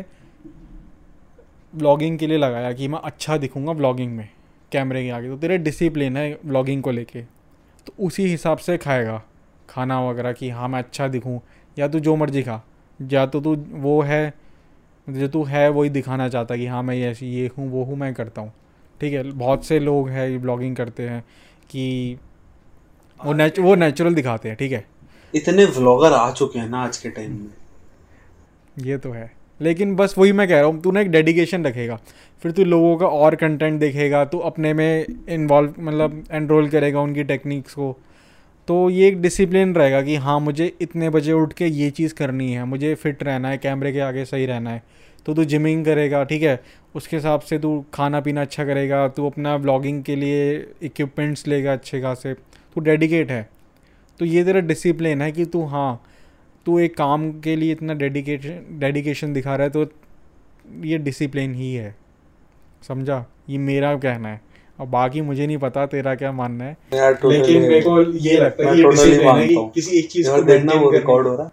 व्लॉगिंग के लिए लगाया कि मैं अच्छा दिखूंगा व्लॉगिंग में कैमरे के आगे, तो तेरे डिसिप्लिन है व्लॉगिंग को लेके, तो उसी हिसाब से खाएगा खाना वगैरह कि हाँ मैं अच्छा दिखूं, या तू जो मर्जी खा, या तो तू वो है जो तू है वही दिखाना चाहता है कि हाँ मैं ये ऐसी ये हूँ वो हूँ मैं करता हूँ, ठीक है। बहुत से लोग हैं ये ब्लॉगिंग करते हैं कि वो नेच वो नेचुरल दिखाते हैं, ठीक है। इतने व्लॉगर आ चुके हैं ना आज के टाइम में, ये तो है, लेकिन बस वही मैं कह रहा हूँ, तू ना एक डेडिकेशन रखेगा, फिर तू लोगों का और कंटेंट देखेगा, तू अपने में इन्वॉल्व मतलब एनरोल करेगा उनकी टेक्निक्स को, तो ये एक डिसिप्लिन रहेगा कि हाँ मुझे इतने बजे उठ के ये चीज़ करनी है, मुझे फिट रहना है, कैमरे के आगे सही रहना है, तो तू जिमिंग करेगा, ठीक है, उसके हिसाब से तू खाना पीना अच्छा करेगा, तू अपना व्लॉगिंग के लिए इक्विपमेंट्स लेगा अच्छे खासे, तू डेडिकेट है। तो ये तेरा डिसिप्लिन है कि तू हाँ तू एक काम के लिए इतना डेडिकेशन डेडिकेशन दिखा रहा है, तो ये डिसिप्लिन ही है, समझा, ये मेरा कहना है। अब बाकी मुझे नहीं पता तेरा क्या मानना है, लेकिन मेरे को ये लगता है कि डिसिप्लिन है कि किसी एक चीज़ को देखना वो रिकॉर्ड हो रहा।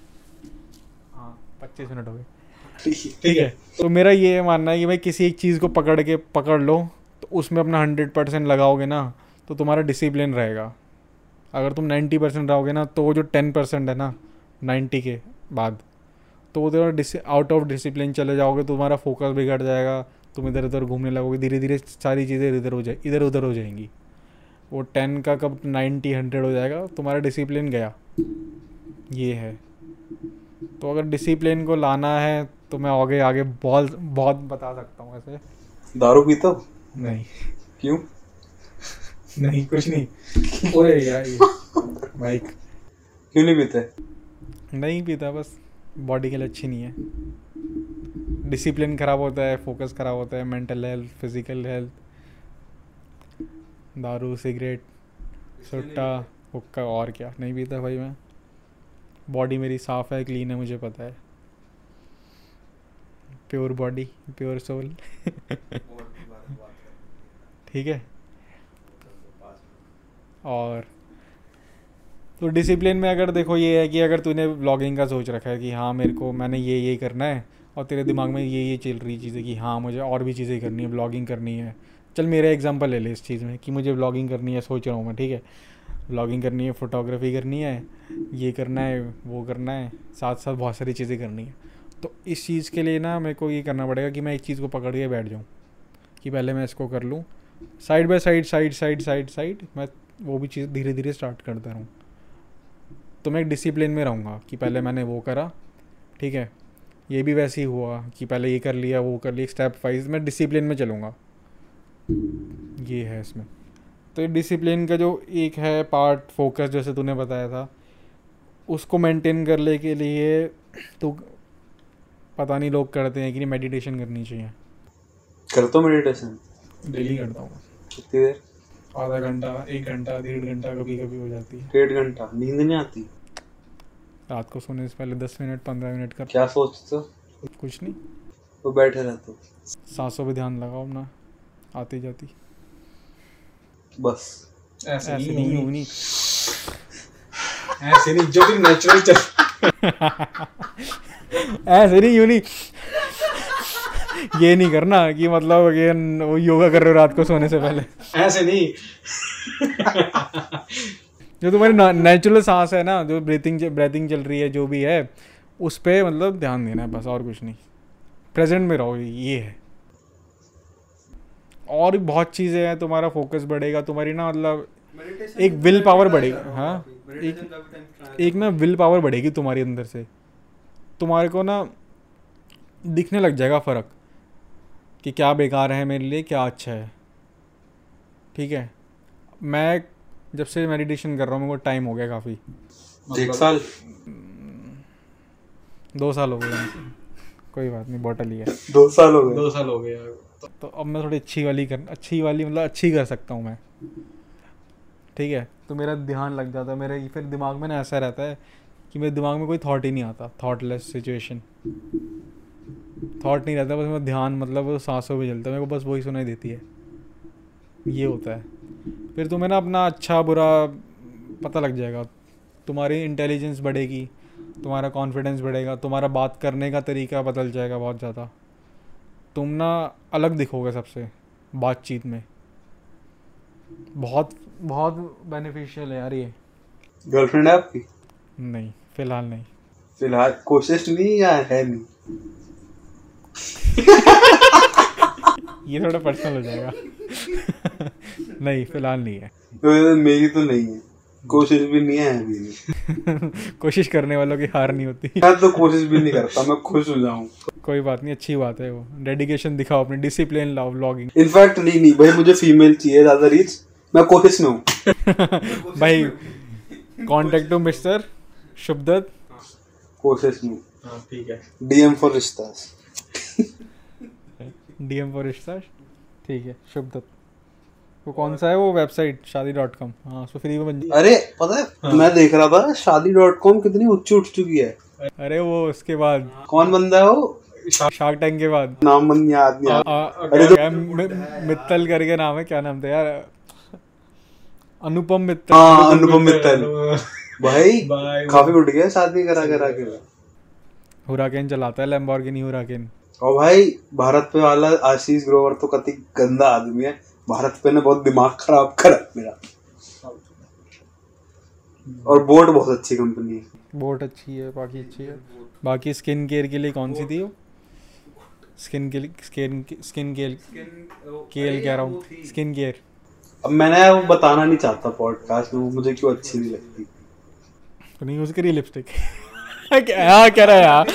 हाँ पच्चीस मिनट हो गए, ठीक है। तो मेरा ये मानना है कि भाई किसी एक चीज़ को पकड़ के पकड़ लो, तो उसमें अपना हंड्रेड परसेंट लगाओगे ना तो तुम्हारा डिसिप्लिन रहेगा। अगर तुम नाइन्टी परसेंट रहोगे ना, तो वो जो टेन परसेंट है ना नाइन्टी के बाद, तो वो तुम्हारा आउट ऑफ डिसिप्लिन चले जाओगे, तो तुम्हारा फोकस बिगड़ जाएगा, तुम इधर उधर घूमने लगोगे, धीरे धीरे सारी चीज़ें इधर हो जाए इधर उधर हो जाएंगी। वो टेन का कब नाइन्टी हंड्रेड हो जाएगा, तुम्हारा डिसिप्लिन गया, ये है। तो अगर डिसिप्लिन को लाना है तो मैं आगे आगे बहुत बहुत बता सकता हूँ। ऐसे दारू पीता हो? नहीं। क्यों? नहीं कुछ नहीं। ओए यार ये भाई क्यों नहीं पीते? नहीं पीता, बस बॉडी के लिए अच्छी नहीं है। डिसिप्लिन ख़राब होता है, फोकस ख़राब होता है, मेंटल हेल्थ, फिजिकल हेल्थ। दारू, सिगरेट, सुट्टा, हुक्का, और क्या नहीं पीता भाई मैं। बॉडी मेरी साफ़ है, क्लीन है, मुझे पता है। Pure body, pure soul. ठीक है। और तो डिसिप्लिन में अगर देखो ये है कि अगर तूने व्लॉगिंग का सोच रखा है कि हाँ मेरे को मैंने ये ये करना है, और तेरे दिमाग में ये ये चल रही चीज़ें कि हाँ मुझे और भी चीज़ें करनी है, व्लॉगिंग करनी है। चल मेरा एग्जांपल ले ले इस चीज़ में कि मुझे व्लॉगिंग करनी है, सोच रहा हूँ मैं, ठीक है, व्लॉगिंग करनी है, फोटोग्राफी करनी है, ये करना है, वो करना है, साथ साथ बहुत सारी चीज़ें करनी है। तो इस चीज़ के लिए ना मेरे को ये करना पड़ेगा कि मैं एक चीज़ को पकड़ के बैठ जाऊँ कि पहले मैं इसको कर लूँ, side by side side side side side मैं वो भी चीज़ धीरे धीरे स्टार्ट करता रहूँ। तो मैं एक डिसिप्लिन में रहूँगा कि पहले मैंने वो करा, ठीक है, ये भी वैसे ही हुआ कि पहले ये कर लिया, वो कर लिया, स्टेप वाइज मैं डिसिप्लिन में चलूँगा। ये है इसमें। तो डिसिप्लिन का जो एक है पार्ट, फोकस, जैसे तूने बताया था, उसको मेंटेन करने के लिए तो पता नहीं लोग करते हैं कि नहीं, मेडिटेशन करनी चाहिए। करता हूँ मेडिटेशन, डेली करता हूँ। कितनी देर? आधा घंटा, एक घंटा, डेढ़ घंटा, कभी कभी हो जाती है। डेढ़ घंटा? नींद नहीं आती? रात को सोने से पहले दस मिनट पंद्रह मिनट कर। क्या सोचते हो? कुछ नहीं, वो बैठे रहते हो, सांसों पे ध्यान लगाओ अपना, आती जाती। बस ऐसे नहीं होनी, ऐसे नहीं, जो भी नेचुरल चल ऐसे नहीं यूनी। ये नहीं करना कि मतलब अगेन वो योगा कर रहे हो रात को सोने से पहले। ऐसे नहीं। जो तुम्हारी नेचुरल सांस है ना, जो ब्रीथिंग ब्रीथिंग चल रही है, जो भी है उस पर मतलब ध्यान देना है बस, और कुछ नहीं। प्रेजेंट में रहो, ये है। और भी बहुत चीज़ें हैं, तुम्हारा फोकस बढ़ेगा, तुम्हारी ना मतलब एक विल पावर बढ़ेगी। हाँ, एक एक ना विल पावर बढ़ेगी तुम्हारी अंदर से। तुम्हारे को ना दिखने लग जाएगा फ़र्क कि क्या बेकार है मेरे लिए, क्या अच्छा है। ठीक है, मैं जब से मेडिटेशन कर रहा हूँ, मेरे को टाइम हो गया काफ़ी। एक साल? दो साल हो गए। कोई बात नहीं, बॉटल ही है। दो साल हो गए? दो साल हो गया। तो अब मैं थोड़ी अच्छी वाली कर अच्छी वाली मतलब अच्छी कर सकता हूँ मैं। ठीक है, तो मेरा ध्यान लग जाता है। मेरे फिर दिमाग में ना ऐसा रहता है कि मेरे दिमाग में कोई थॉट ही नहीं आता, थॉटलेस सिचुएशन, थॉट नहीं रहता, बस मैं ध्यान मतलब वो सांसों में चलता है, मेरे को बस वही सुनाई देती है। ये होता है। फिर तुम्हें ना अपना अच्छा बुरा पता लग जाएगा, तुम्हारी इंटेलिजेंस बढ़ेगी, तुम्हारा कॉन्फिडेंस बढ़ेगा, तुम्हारा बात करने का तरीका बदल जाएगा बहुत ज़्यादा। तुम ना अलग दिखोगे सबसे बातचीत में। बहुत बहुत बेनिफिशियल है यार ये। गर्लफ्रेंड है आपकी? नहीं, फिलहाल नहीं। फिलहाल कोशिश नहीं या है नहीं? ये थोड़ा पर्सनल हो जाएगा। नहीं, फिलहाल नहीं है। तो मेरी तो नहीं है, कोशिश भी नहीं है अभी नहीं। कोशिश करने वालों की हार नहीं होती। मैं तो कोशिश भी नहीं करता, मैं खुश हो जाऊं। कोई बात नहीं, अच्छी बात है वो। डेडिकेशन दिखाओ अपनी, डिसिप्लिन लाओ व्लॉगिंग। इनफैक्ट नहीं नहीं भाई, मुझे फीमेल चाहिए ज्यादा रीच, मैं कोशिश में हूँ। भाई कांटेक्ट टू मिस्टर शुभदत्त। कोशिश में। हाँ ठीक है। डीएम फॉर रिश्ता। डीएम फॉर रिश्ता, ठीक है। शुभदत्त वो कौन सा है वो वेबसाइट? शादी डॉट कॉम। हाँ, उसको फ्री में बन। अरे पता है, हाँ। मैं देख रहा था शादी डॉट कॉम कितनी ऊंची उठ चुकी है। अरे वो उसके बाद कौन बंदा है वो? शार्क टैंक के बाद नाम मन याद नहीं आ रहा। अरे तो मित्तल करके नाम है, क्या नाम था यार? अनुपम मित्तल। हाँ, अनुपम मित्तल। भाई काफी उठ गया शादी करा करा के। हुराकेन चलाता है, लैम्बोर्गिनी हुराकेन। और भाई भारत पे वाला आशीष ग्रोवर तो कति गंदा आदमी है। भारत पे ने बहुत दिमाग खराब करा मेरा। और बोट बहुत अच्छी कंपनी है। बोट अच्छी है, बाकी अच्छी है। बाकी स्किन केयर के लिए कौन सी थी वो? स्किन के लिए स्किन स्किन केयर केयर कह रहा हूँ, स्किन केयर। अब मैंने वो बताना नहीं चाहता पॉडकास्ट में, वो मुझे क्यों अच्छी नहीं लगती। तो नहीं यूज करी लिपस्टिक? क्या कह रहा है यार?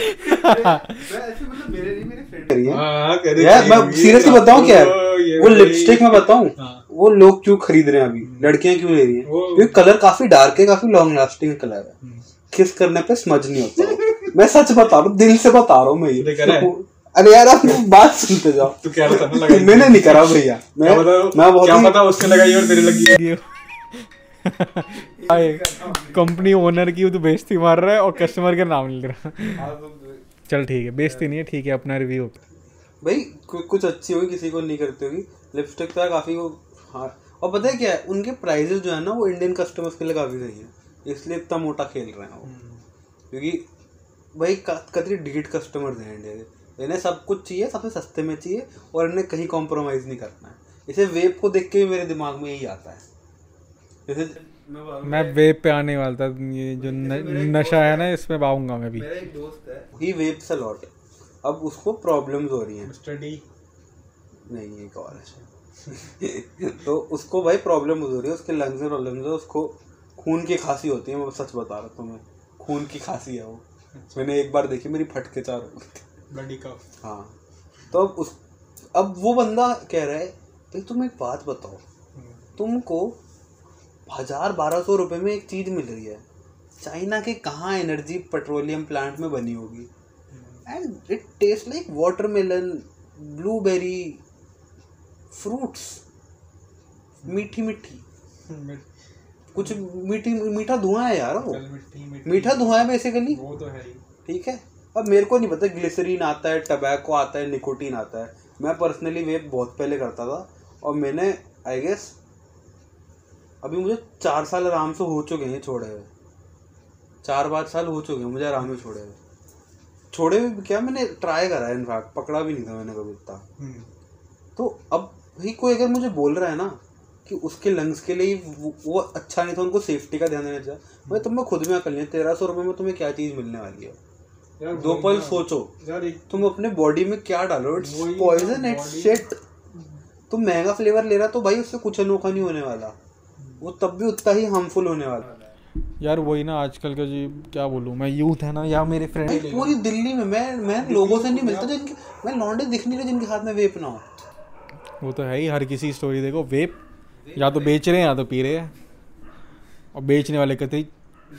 यार मैं सीरियसली बताऊं क्या है वो लिपस्टिक में बताऊं, वो लोग क्यों खरीद रहे हैं अभी, लड़कियां क्यों ले रही हैं? क्योंकि कलर काफी डार्क है, काफी लॉन्ग लास्टिंग कलर है, किस करने पे समझ नहीं होता। मैं सच बता रहा हूँ, दिल से बता रहा हूँ मैं ये। अरे यार आप बात सुनते जाओ। तू कह रहा था ना, मैंने नहीं करा भैया, मैं मैं बहुत क्या पता उसने लगाई और तेरे लगी। कंपनी ओनर की तो बेइज्जती मार रहा है और कस्टमर का नाम ले रहा है। चल ठीक है, बेइज्जती नहीं है, ठीक है, अपना रिव्यू। भाई कुछ अच्छी होगी, किसी को नहीं करती होगी। लिपस्टिक तो काफी वो। हाँ, और पता है क्या है, उनके प्राइजेस जो है ना वो इंडियन कस्टमर्स के लिए काफी सही है, इसलिए इतना मोटा खेल रहे हैं वो। क्योंकि भाई कतरी ढीठ कस्टमर्स हैं इंडिया के, इन्हें सब कुछ चाहिए, सबसे सस्ते में चाहिए, और इन्हें कहीं कॉम्प्रोमाइज़ नहीं करना है। इसे वेब को देख के मेरे दिमाग में यही आता है। जैसे मैं वेब पे आने वाला था, ये जो न, नशा है ना, इसमें आऊंगा मैं भी। मेरा एक दोस्त है, ही वेब्स अ लॉट। अब उसको प्रॉब्लम्स हो रही हैं, स्टडी नहीं एक और है। तो उसको भाई प्रॉब्लम हो रही है, उसके लंग्स में प्रॉब्लम्स है, उसको खून की खांसी होती है। मैं सच बता रहा हूँ, मैं खून की खांसी है वो। मैंने एक बार देखी, मेरी फटके चार ब्लडी का। हाँ, तो अब उस अब वो बंदा कह रहा है भाई तुम एक बात बताओ, तुमको हजार बारह सौ रुपये में एक चीज़ मिल रही है, चाइना के कहाँ एनर्जी पेट्रोलियम प्लांट में बनी होगी, and it taste like watermelon, blueberry, fruits, मीठी मीठी कुछ मीठी मीठा धुआं है यार, वो मिट्टी मिट्टी मीठा धुआं है बेसिकली, वो तो है ही। ठीक है। अब मेरे को नहीं पता ग्लिसरीन आता है, टबैको आता है, निकोटीन आता है। मैं पर्सनली वेप बहुत पहले करता था और मैंने आई गेस अभी मुझे चार साल आराम से हो चुके हैं छोड़े हुए, चार पाँच साल हो चुके हैं मुझे आराम से छोड़े हुए। छोड़े हुए क्या, मैंने ट्राई करा है, इनफैक्ट पकड़ा भी नहीं था मैंने कभी इतना। तो अब भाई कोई अगर मुझे बोल रहा है ना कि उसके लंग्स के लिए वो, वो अच्छा नहीं था, उनको सेफ्टी का ध्यान देना चाहिए, भाई तुम्हें खुद में अकल नहीं है। तेरह सौ रुपये में तुम्हें क्या चीज़ मिलने वाली है यार? दो पल सोचो यार, एक तुम अपने बॉडी में क्या डालो, इट्स पॉइजन, इट्स शिट। तुम महंगा फ्लेवर ले रहा तो भाई उससे कुछ अनोखा नहीं होने वाला, वो तब भी उतना ही हार्मफुल होने वाला यार। वही ना आजकल का जी, क्या बोलूँ मैं, यूथ है ना, या मेरे फ्रेंड पूरी दिल्ली में। मैं मैं लोगों से नहीं मिलता जिनके, मैं लौंडे दिख नहीं रहे जिनके हाथ में वेप ना हो। वो तो है ही, हर किसी स्टोरी देखो, वेप या तो बेच रहे हैं या तो पी रहे हैं, और बेचने वाले कहते ही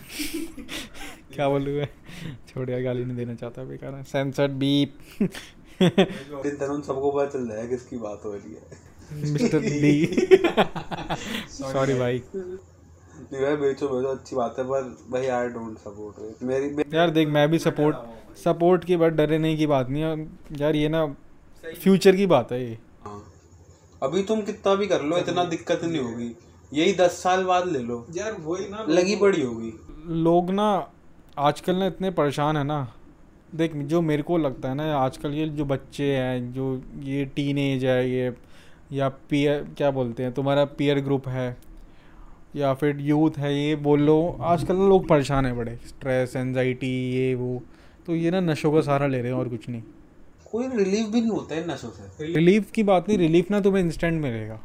क्या बोलूँ मैं, छोड़ यार, गाली नहीं देना चाहता बेकार, सेंसर्ड बीप। दिन तक उन सबको पता चल जाएगा किसकी बात हो रही है। मिस्टर डी सॉरी भाई। नहीं भाई, बेचो बेचो, अच्छी बात है, पर भाई आई डोंट सपोर्ट इट। मेरी, मेरी यार देख, मैं भी सपोर्ट सपोर्ट की बात, डरे नहीं की बात नहीं है यार, ये ना फ्यूचर की बात है ये। हाँ, अभी तुम कितना भी कर लो इतना दिक्कत नहीं होगी, यही दस साल बाद ले लो यार, वही ना लगी पड़ी होगी। लोग ना आजकल ना इतने परेशान है ना, देख जो मेरे को लगता है ना, आजकल ये जो बच्चे हैं, जो ये टीनेज है, ये या पीयर क्या बोलते हैं, तुम्हारा पीयर ग्रुप है या फिर यूथ है, ये बोल लो, आजकल ना लोग परेशान है बड़े, स्ट्रेस, एंजाइटी, ये वो। तो ये ना नशों का सहारा ले रहे हैं और कुछ नहीं। कोई रिलीफ भी नहीं होता है नशों से। रिलीफ की बात नहीं, रिलीफ ना तुम्हें इंस्टेंट मिलेगा।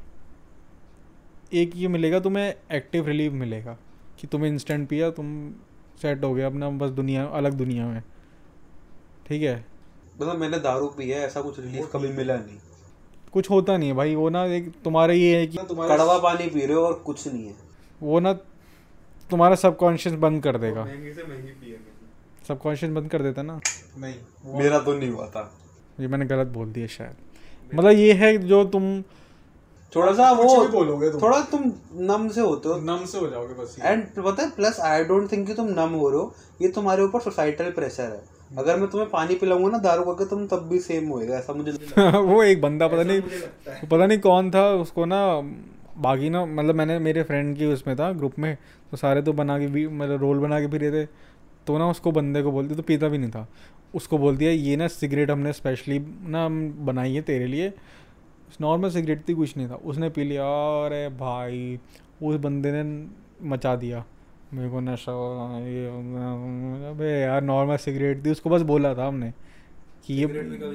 एक ये मिलेगा तुम्हें, एक्टिव रिलीफ मिलेगा कि तुम्हें इंस्टेंट पिया, तुम सेट हो गया अपना, बस दुनिया, अलग दुनिया में, ठीक है। मतलब मैंने दारू पी है, ऐसा कुछ रिलीफ कभी मिला नहीं, कुछ होता नहीं है भाई। वो ना एक तुम्हारा ये है कि कड़वा पानी पी रहे हो और कुछ नहीं है, वो ना तुम्हारा सबकॉन्शियस बंद कर देगा, महंगी से महंगी पी है। सबकॉन्शियस बंद कर देता ना। नहीं, मेरा तो नहीं हुआ था, ये मैंने गलत बोल दिया शायद। मतलब ये है जो तुम थोड़ा सा कुछ वो भी बोलोगे तुम, थोड़ा तुम नम से होते हो, नम से हो जाओगे बस। एंड पता है, प्लस आई डोंट थिंक कि तुम नम हो रहे हो, ये तुम्हारे ऊपर सोसाइटल प्रेशर है। अगर मैं तुम्हें पानी पिलाऊंगा ना दारू करके, तुम तब भी सेम होएगा, ऐसा मुझे लगता है। वो एक बंदा पता नहीं पता नहीं कौन था, उसको ना बागी ना, मतलब मैंने मेरे फ्रेंड की उसमें था ग्रुप में, तो सारे तो बना के भी, मतलब रोल बना के पी रहे थे, तो ना उसको बंदे को बोलते, तो पीता भी नहीं था, उसको बोल दिया ये ना सिगरेट हमने स्पेशली ना बनाई है तेरे लिए, नॉर्मल सिगरेट थी, कुछ नहीं था, उसने पी लिया। अरे भाई उस बंदे ने मचा दिया, मेरे को नशा, ये अबे यार नॉर्मल सिगरेट थी, उसको बस बोला था हमने कि ये,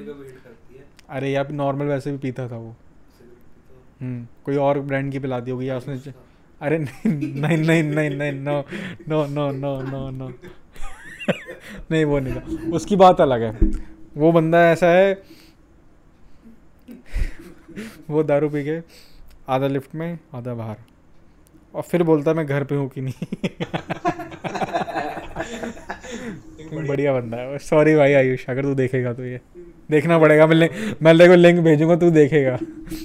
अरे यार नॉर्मल वैसे भी पीता था वो, हम्म कोई और ब्रांड की पिला दी होगी या उसने, अरे नहीं नहीं नहीं नहीं नहीं no no no no no no नहीं वो नहीं था, उसकी बात अलग है। वो बंदा ऐसा है, वो दारू पी के आधा लिफ्ट में आधा बाहर, और फिर बोलता मैं घर पे हूँ कि नहीं। बढ़िया बंदा है। सॉरी भाई आयुष, अगर तू देखेगा तो ये देखना पड़ेगा, मैं मैं तेरे को लिंक भेजूंगा, तू देखेगा।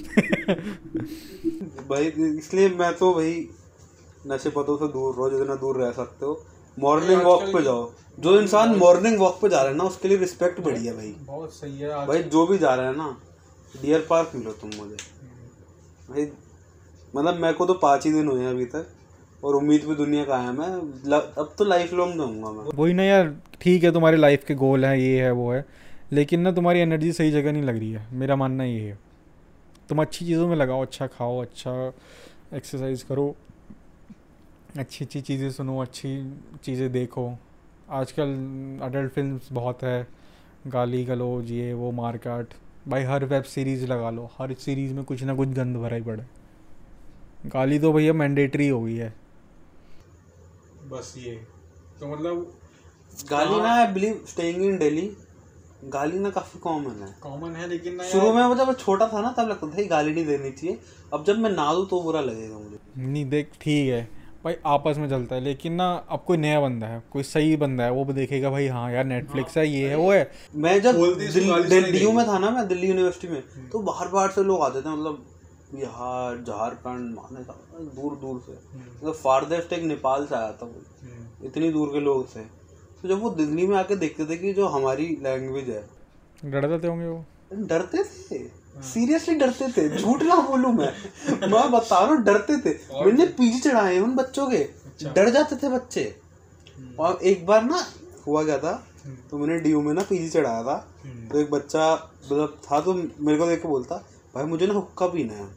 भाई इसलिए मैं तो भाई नशे पतों से दूर रहो, जितना दूर रह सकते हो। मॉर्निंग वॉक पे जाओ, जो इंसान मॉर्निंग वॉक पे जा रहा है ना, उसके लिए रिस्पेक्ट बढ़ी है भाई, बहुत सही है भाई। जो भी जा रहा है ना, डियर पार्क मिलो तुम मुझे भाई, मतलब मेरे को तो पाँच ही दिन हुए हैं अभी तक, और उम्मीद भी दुनिया का है, मैं अब तो लाइफ लॉन्ग दूंगा मैं। वही ना यार, ठीक है तुम्हारी लाइफ के गोल है, ये है वो है, लेकिन ना तुम्हारी एनर्जी सही जगह नहीं लग रही है, मेरा मानना ये है। तुम अच्छी चीज़ों में लगाओ, अच्छा खाओ, अच्छा एक्सरसाइज करो, अच्छी अच्छी चीज़ें सुनो, अच्छी चीज़ें देखो। आजकल अडल्ट फिल्म्स बहुत है, गाली गलौज ये वो मारकाट, भाई हर वेब सीरीज़ लगा लो, हर सीरीज़ में कुछ ना कुछ गंद भरा ही पड़ा है। गाली तो भैया मैंडेटरी हो गई है बस। ये तो मतलब गाली ना, I believe staying in Delhi, गाली ना काफी कॉमन है, कॉमन है, लेकिन ना शुरू में जब मैं छोटा था ना तब लगता था गाली नहीं देनी चाहिए, अब जब मैं ना दूं तो बुरा लगेगा मुझे। नहीं देख ठीक है, भाई आपस में चलता है, लेकिन ना अब कोई नया बंदा है, कोई सही बंदा है, वो भी देखेगा भाई हाँ यार नेटफ्लिक्स है, ये है वो है। मैं जब बोलती इसको गाली सुनाई दिल्ली में देगी। था ना, मैं दिल्ली यूनिवर्सिटी में, तो बाहर बाहर से लोग आते थे, मतलब बिहार, झारखंड, माने दूर दूर से, मतलब फारदेस्ट एक नेपाल से आया था वो, इतनी दूर के लोग थे। तो जब वो दिल्ली में आके देखते थे कि जो हमारी लैंग्वेज है, डर जाते होंगे वो। डरते थे, सीरियसली डरते थे, झूठ ना बोलूं मैं मैं बता रहा हूँ, डरते थे। मैंने पीछे चढ़ाए उन बच्चों के, डर जाते थे बच्चे। और एक बार ना हुआ क्या था, तो मैंने डी यू में ना पीजी चढ़ाया था, तो एक बच्चा मतलब था, तो मेरे को देख के बोलता, भाई मुझे ना हुक्का पीना है।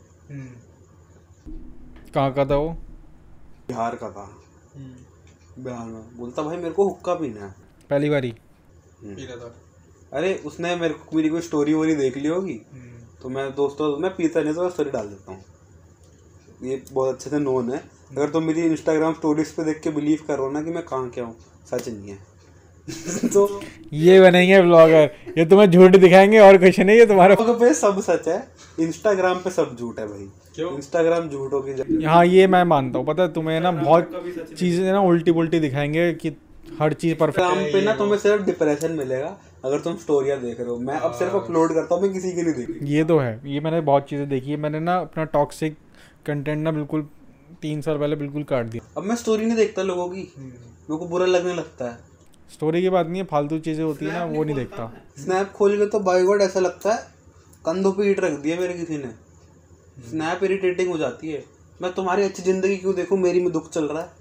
कहाँ का था वो? बिहार का था, बिहार में। बोलता भाई मेरे को हुक्का पीना है। पहली बारी? पी रहा था। अरे उसने मेरे को मेरी कोई स्टोरी वोरी देख ली होगी, तो मैं दोस्तों मैं पीता नहीं, तो मैं स्टोरी डाल देता हूँ, ये बहुत अच्छे से नोन है। अगर तुम मेरी इंस्टाग्राम स्टोरीज पे देख के बिलीव करो ना कि मैं कहाँ क्या हूँ, सच नहीं है तो ये बनेंगे ब्लॉगर, ये तुम्हें झूठ दिखाएंगे और कुछ नहीं, ये तुम्हारा पे सब सच है, इंस्टाग्राम पे सब झूठ है भाई। क्यों? इंस्टाग्राम झूठों की जगह। हाँ ये मैं मानता हूँ। पता है तुम्हें ना बहुत चीजें ना उल्टी पुल्टी दिखाएंगे कि हर चीज परफेक्ट। इंस्टाग्राम पे ना तुम्हें सिर्फ डिप्रेशन मिलेगा अगर तुम स्टोरियाँ देख रहे हो। मैं अब सिर्फ अपलोड करता हूँ, मैं किसी की नहीं देख रही। ये तो है, ये मैंने बहुत चीजें देखी है। मैंने ना अपना टॉक्सिक कंटेंट ना बिल्कुल तीन साल पहले बिल्कुल काट दिया। अब मैं स्टोरी नहीं देखता लोगों की, मेरे को बुरा लगने लगता है। स्टोरी की बात नहीं है, फालतू चीजें होती है ना वो नहीं देखता। स्नैप खोल के तो बाय गॉड ऐसा लगता है कंधों पे ईंट रख दिया मेरे किसी ने। स्नैप इरिटेटिंग हो जाती है। मैं तुम्हारी अच्छी जिंदगी क्यों देखूं, मेरी में दुख चल रहा है।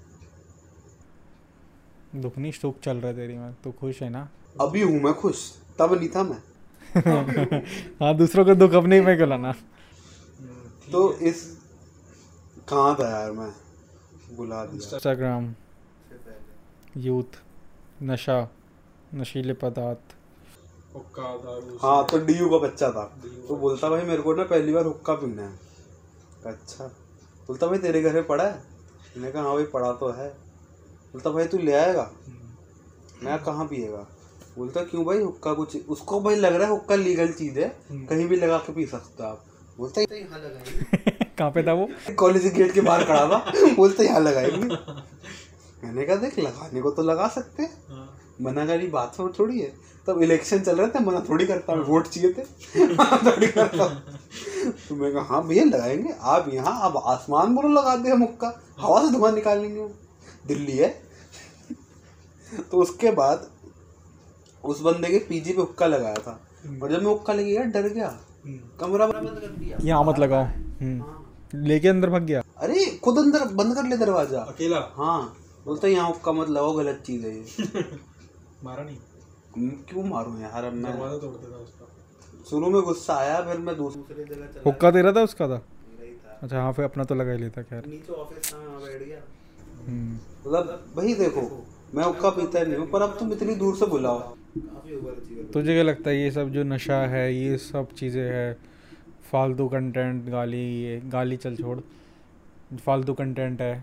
दुख नहीं सुख चल रहा है तेरी में, तो खुश है ना? अभी हूँ मैं खुश, तब नहीं था मैं। हाँ दूसरों को दुख अपने में गलाना। तो इस कहाँ था यार, मैं बुला दिया। इंस्टाग्राम, यूथ, नशा, नशीले पदार्थ। हुक्का, दारू। हाँ तो डीयू का बच्चा था, तो बोलता भाई मेरे को ना पहली बार हुक्का पीना है। अच्छा, बोलता भाई तेरे घर में पड़ा है? मैंने कहा हाँ भाई पड़ा तो है। बोलता भाई तू ले आएगा? मैं कहाँ पिएगा? बोलता क्यों भाई, हुक्का कुछ, उसको भाई लग रहा है हुक्का लीगल चीज है, कहीं भी लगा के पी सकते हो आप। बोलता यहाँ लगाएंगे। कहाँ पे था वो? कॉलेज गेट के बाहर खड़ा था, बोलता यहाँ लगाएंगे। मैंने कहा देख लगाने को तो लगा सकते हैं, मना करी बात थोड़ी है। तब इलेक्शन चल रहे थे, मना थोड़ी करता हूँ, वोट चाहिए थे, मना थोड़ी करता हूँ। तो मैं कहा हाँ भैया लगाएंगे, आप यहाँ अब आसमान बोलो लगा दे, मुक्का हवा से धुआं निकालेंगे, वो दिल्ली है। तो उसके बाद उस बंदे के पीजी पे हुक्का लगाया था, और जब मैं हुक्का लगी यार डर गया, कमरा बंद कर दिया, यहाँ मत लगाओ, लेके अंदर भाग गया। अरे खुद अंदर बंद कर ले दरवाजा अकेला? हाँ, बोलता यहाँ हुक्का मत लगाओ, गलत चीज है ये। मारा नहीं? क्यों मारूं यार, अब मैं दरवाजा तोड़ देता उसका। शुरू में गुस्सा आया, फिर मैं दूसरी जगह चला। हुक्का तेरा था उसका था? अच्छा हाँ, फिर अपना तो लगा ही लेता। खैर नीचे ऑफिस था, वहाँ बैठ गया। हम्म। मतलब भाई देखो मैं हुक्का पीता नहीं हूँ, पर अब तुम इतनी दूर से बुलाओ। तुझे क्या लगता है ये सब जो नशा है, ये सब चीज़ें है, फालतू कंटेंट, गाली, ये गाली चल छोड़, फालतू कंटेंट है,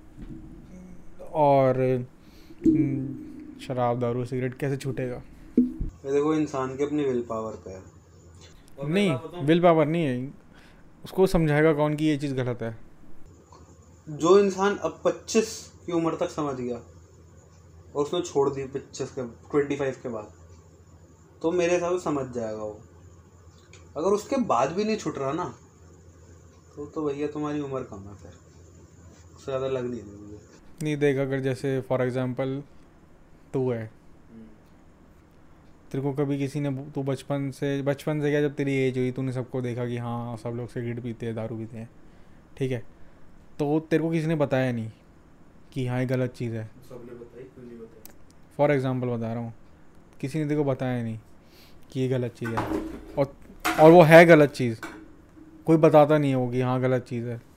और हम्म, शराब दारू सिगरेट कैसे छूटेगा? ये देखो इंसान के अपनी विल पावर पे है। नहीं, विल पावर नहीं है, उसको समझाएगा कौन कि ये चीज़ गलत है? जो इंसान अब पच्चीस की उम्र तक समझ गया और उसने छोड़ दी पच्चीस के ट्वेंटी फाइव के बाद, तो मेरे हिसाब से समझ जाएगा वो। अगर उसके बाद भी नहीं छूट रहा ना, तो तो भैया तुम्हारी उम्र कम है, फिर उससे ज़्यादा लग नहीं रही मुझे। नहीं देख, अगर जैसे फॉर एग्जांपल तू है, तेरे को कभी किसी ने, तू बचपन से बचपन से क्या, जब तेरी एज हुई तूने सबको देखा कि हाँ सब लोग सिगरेट पीते हैं, दारू पीते हैं, ठीक है, तो तेरे को किसी ने बताया नहीं कि हाँ ये गलत चीज़ है। सबने बताई, क्यों नहीं बताई? फॉर एग्जांपल बता रहा हूँ, किसी ने तेरे को बताया नहीं कि ये गलत चीज़ है, और और वो है गलत चीज़, कोई बताता नहीं है वो कि हाँ गलत चीज़ है,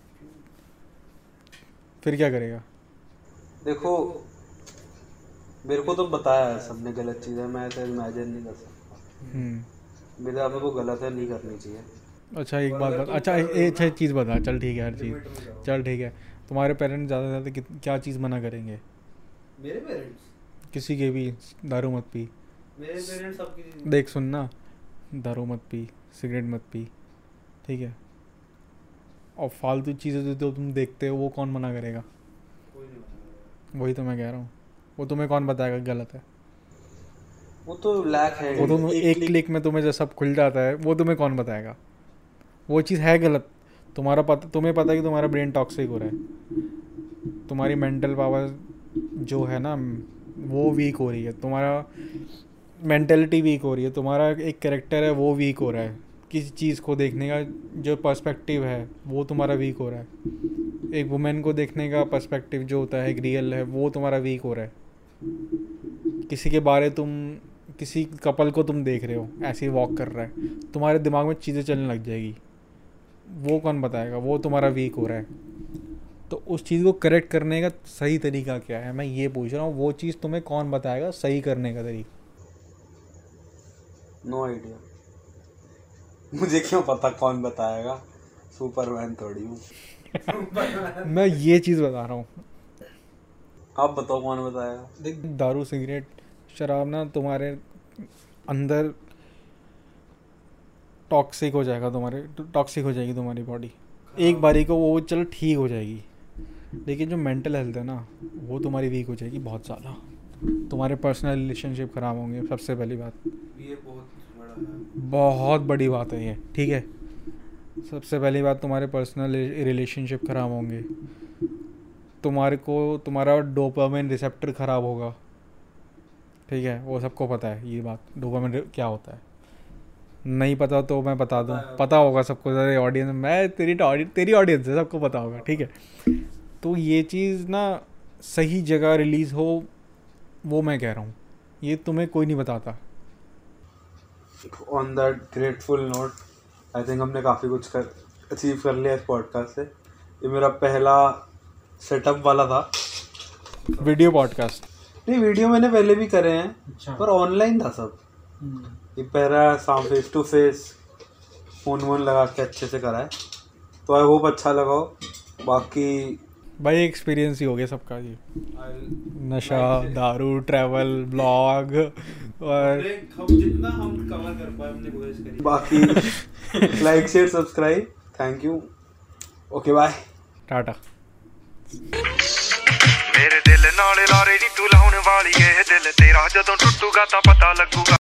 फिर क्या करेगा? देखो मेरे को तो बताया है सबने गलत चीज़ है, मैं ऐसे इमेजिन नहीं कर सकता। हम्म। मेरे आप को गलत है, नहीं करनी चाहिए। अच्छा एक बात बता, अच्छा एक अच्छा चीज़ बता, चल ठीक है, हर चीज़ चल ठीक है, तुम्हारे पेरेंट्स ज़्यादा से ज़्यादा क्या चीज़ मना करेंगे? मेरे पेरेंट्स किसी के भी, दारू मत पी, मेरे पेरेंट्स सबकी देख सुनना, दारू मत पी, सिगरेट मत पी, ठीक है, और फालतू चीज़ें जो तो तुम देखते हो वो कौन मना करेगा? वही तो मैं कह रहा हूँ, वो तुम्हें कौन बताएगा गलत है? वो तो लैक है, वो तुम एक क्लिक में तुम्हें जो सब खुल जाता है, वो तुम्हें कौन बताएगा वो चीज़ है गलत? तुम्हारा पता, तुम्हें पता है कि तुम्हारा ब्रेन टॉक्सिक हो रहा है, तुम्हारी मेंटल पावर जो है ना वो वीक हो रही है, तुम्हारा मेंटेलिटी वीक हो रही है, तुम्हारा एक कैरेक्टर है वो वीक हो रहा है, किसी चीज़ को देखने का जो पर्सपेक्टिव है वो तुम्हारा वीक हो रहा है, एक वुमेन को देखने का पर्सपेक्टिव जो होता है एक रियल है वो तुम्हारा वीक हो रहा है, किसी के बारे तुम किसी कपल को तुम देख रहे हो ऐसे ही वॉक कर रहा है, तुम्हारे दिमाग में चीज़ें चलने लग जाएगी, वो कौन बताएगा? वो तुम्हारा वीक हो रहा है। तो उस चीज़ को करेक्ट करने का सही तरीका क्या है, मैं ये पूछ रहा हूँ, वो चीज़ तुम्हें कौन बताएगा सही करने का तरीका? नो आइडिया, मुझे क्यों पता कौन बताएगा, सुपरमैन थोड़ी हूँ। मैं ये चीज़ बता रहा हूँ, आप बताओ कौन बताएगा। देख दारू सिगरेट शराब ना तुम्हारे अंदर टॉक्सिक हो जाएगा, तुम्हारे टॉक्सिक हो जाएगी तुम्हारी बॉडी, एक बारी को वो चलो ठीक हो जाएगी, लेकिन जो मेंटल हेल्थ है ना वो तुम्हारी वीक हो जाएगी बहुत ज़्यादा, तुम्हारे पर्सनल रिलेशनशिप ख़राब होंगे, सबसे पहली बात ये बहुत बड़ा है, बहुत बड़ी बात है ये, ठीक है। सबसे पहली बात तुम्हारे पर्सनल रिलेशनशिप ख़राब होंगे, तुम्हारे को तुम्हारा डोपामिन रिसेप्टर ख़राब होगा, ठीक है, वो सबको पता है ये बात, डोपामिन क्या होता है, नहीं पता तो मैं बता दूं, पता होगा सबको, तेरे ऑडियंस, मैं तेरी तेरी ऑडियंस है, सबको पता होगा, ठीक है। तो ये चीज़ ना सही जगह रिलीज़ हो, वो मैं कह रहा हूँ, ये तुम्हें कोई नहीं बताता। On that grateful note I think हमने काफ़ी कुछ कर अचीव कर लिया इस पॉडकास्ट से। ये मेरा पहला सेटअप वाला था वीडियो पॉडकास्ट, नहीं वीडियो मैंने पहले भी करे हैं, अच्छा। पर ऑनलाइन था सब, ये पहला साम फेस टू फेस फोन वोन लगा के अच्छे से करा है, तो आई होप अच्छा लगा हो। बाकी भाई एक्सपीरियंस ही हो गया सबका ये, नशा, दारू, ट्रैवल, ब्लॉग, और हम जितना हम कवर कर पाए हमने कोशिश करी। बाकी like share subscribe, thank you, okay bye, tata. मेरे दिल नाल लारे नी तू लाउण वाली ए दिल तेरा जदों टुटूगा तां पता लगूगा।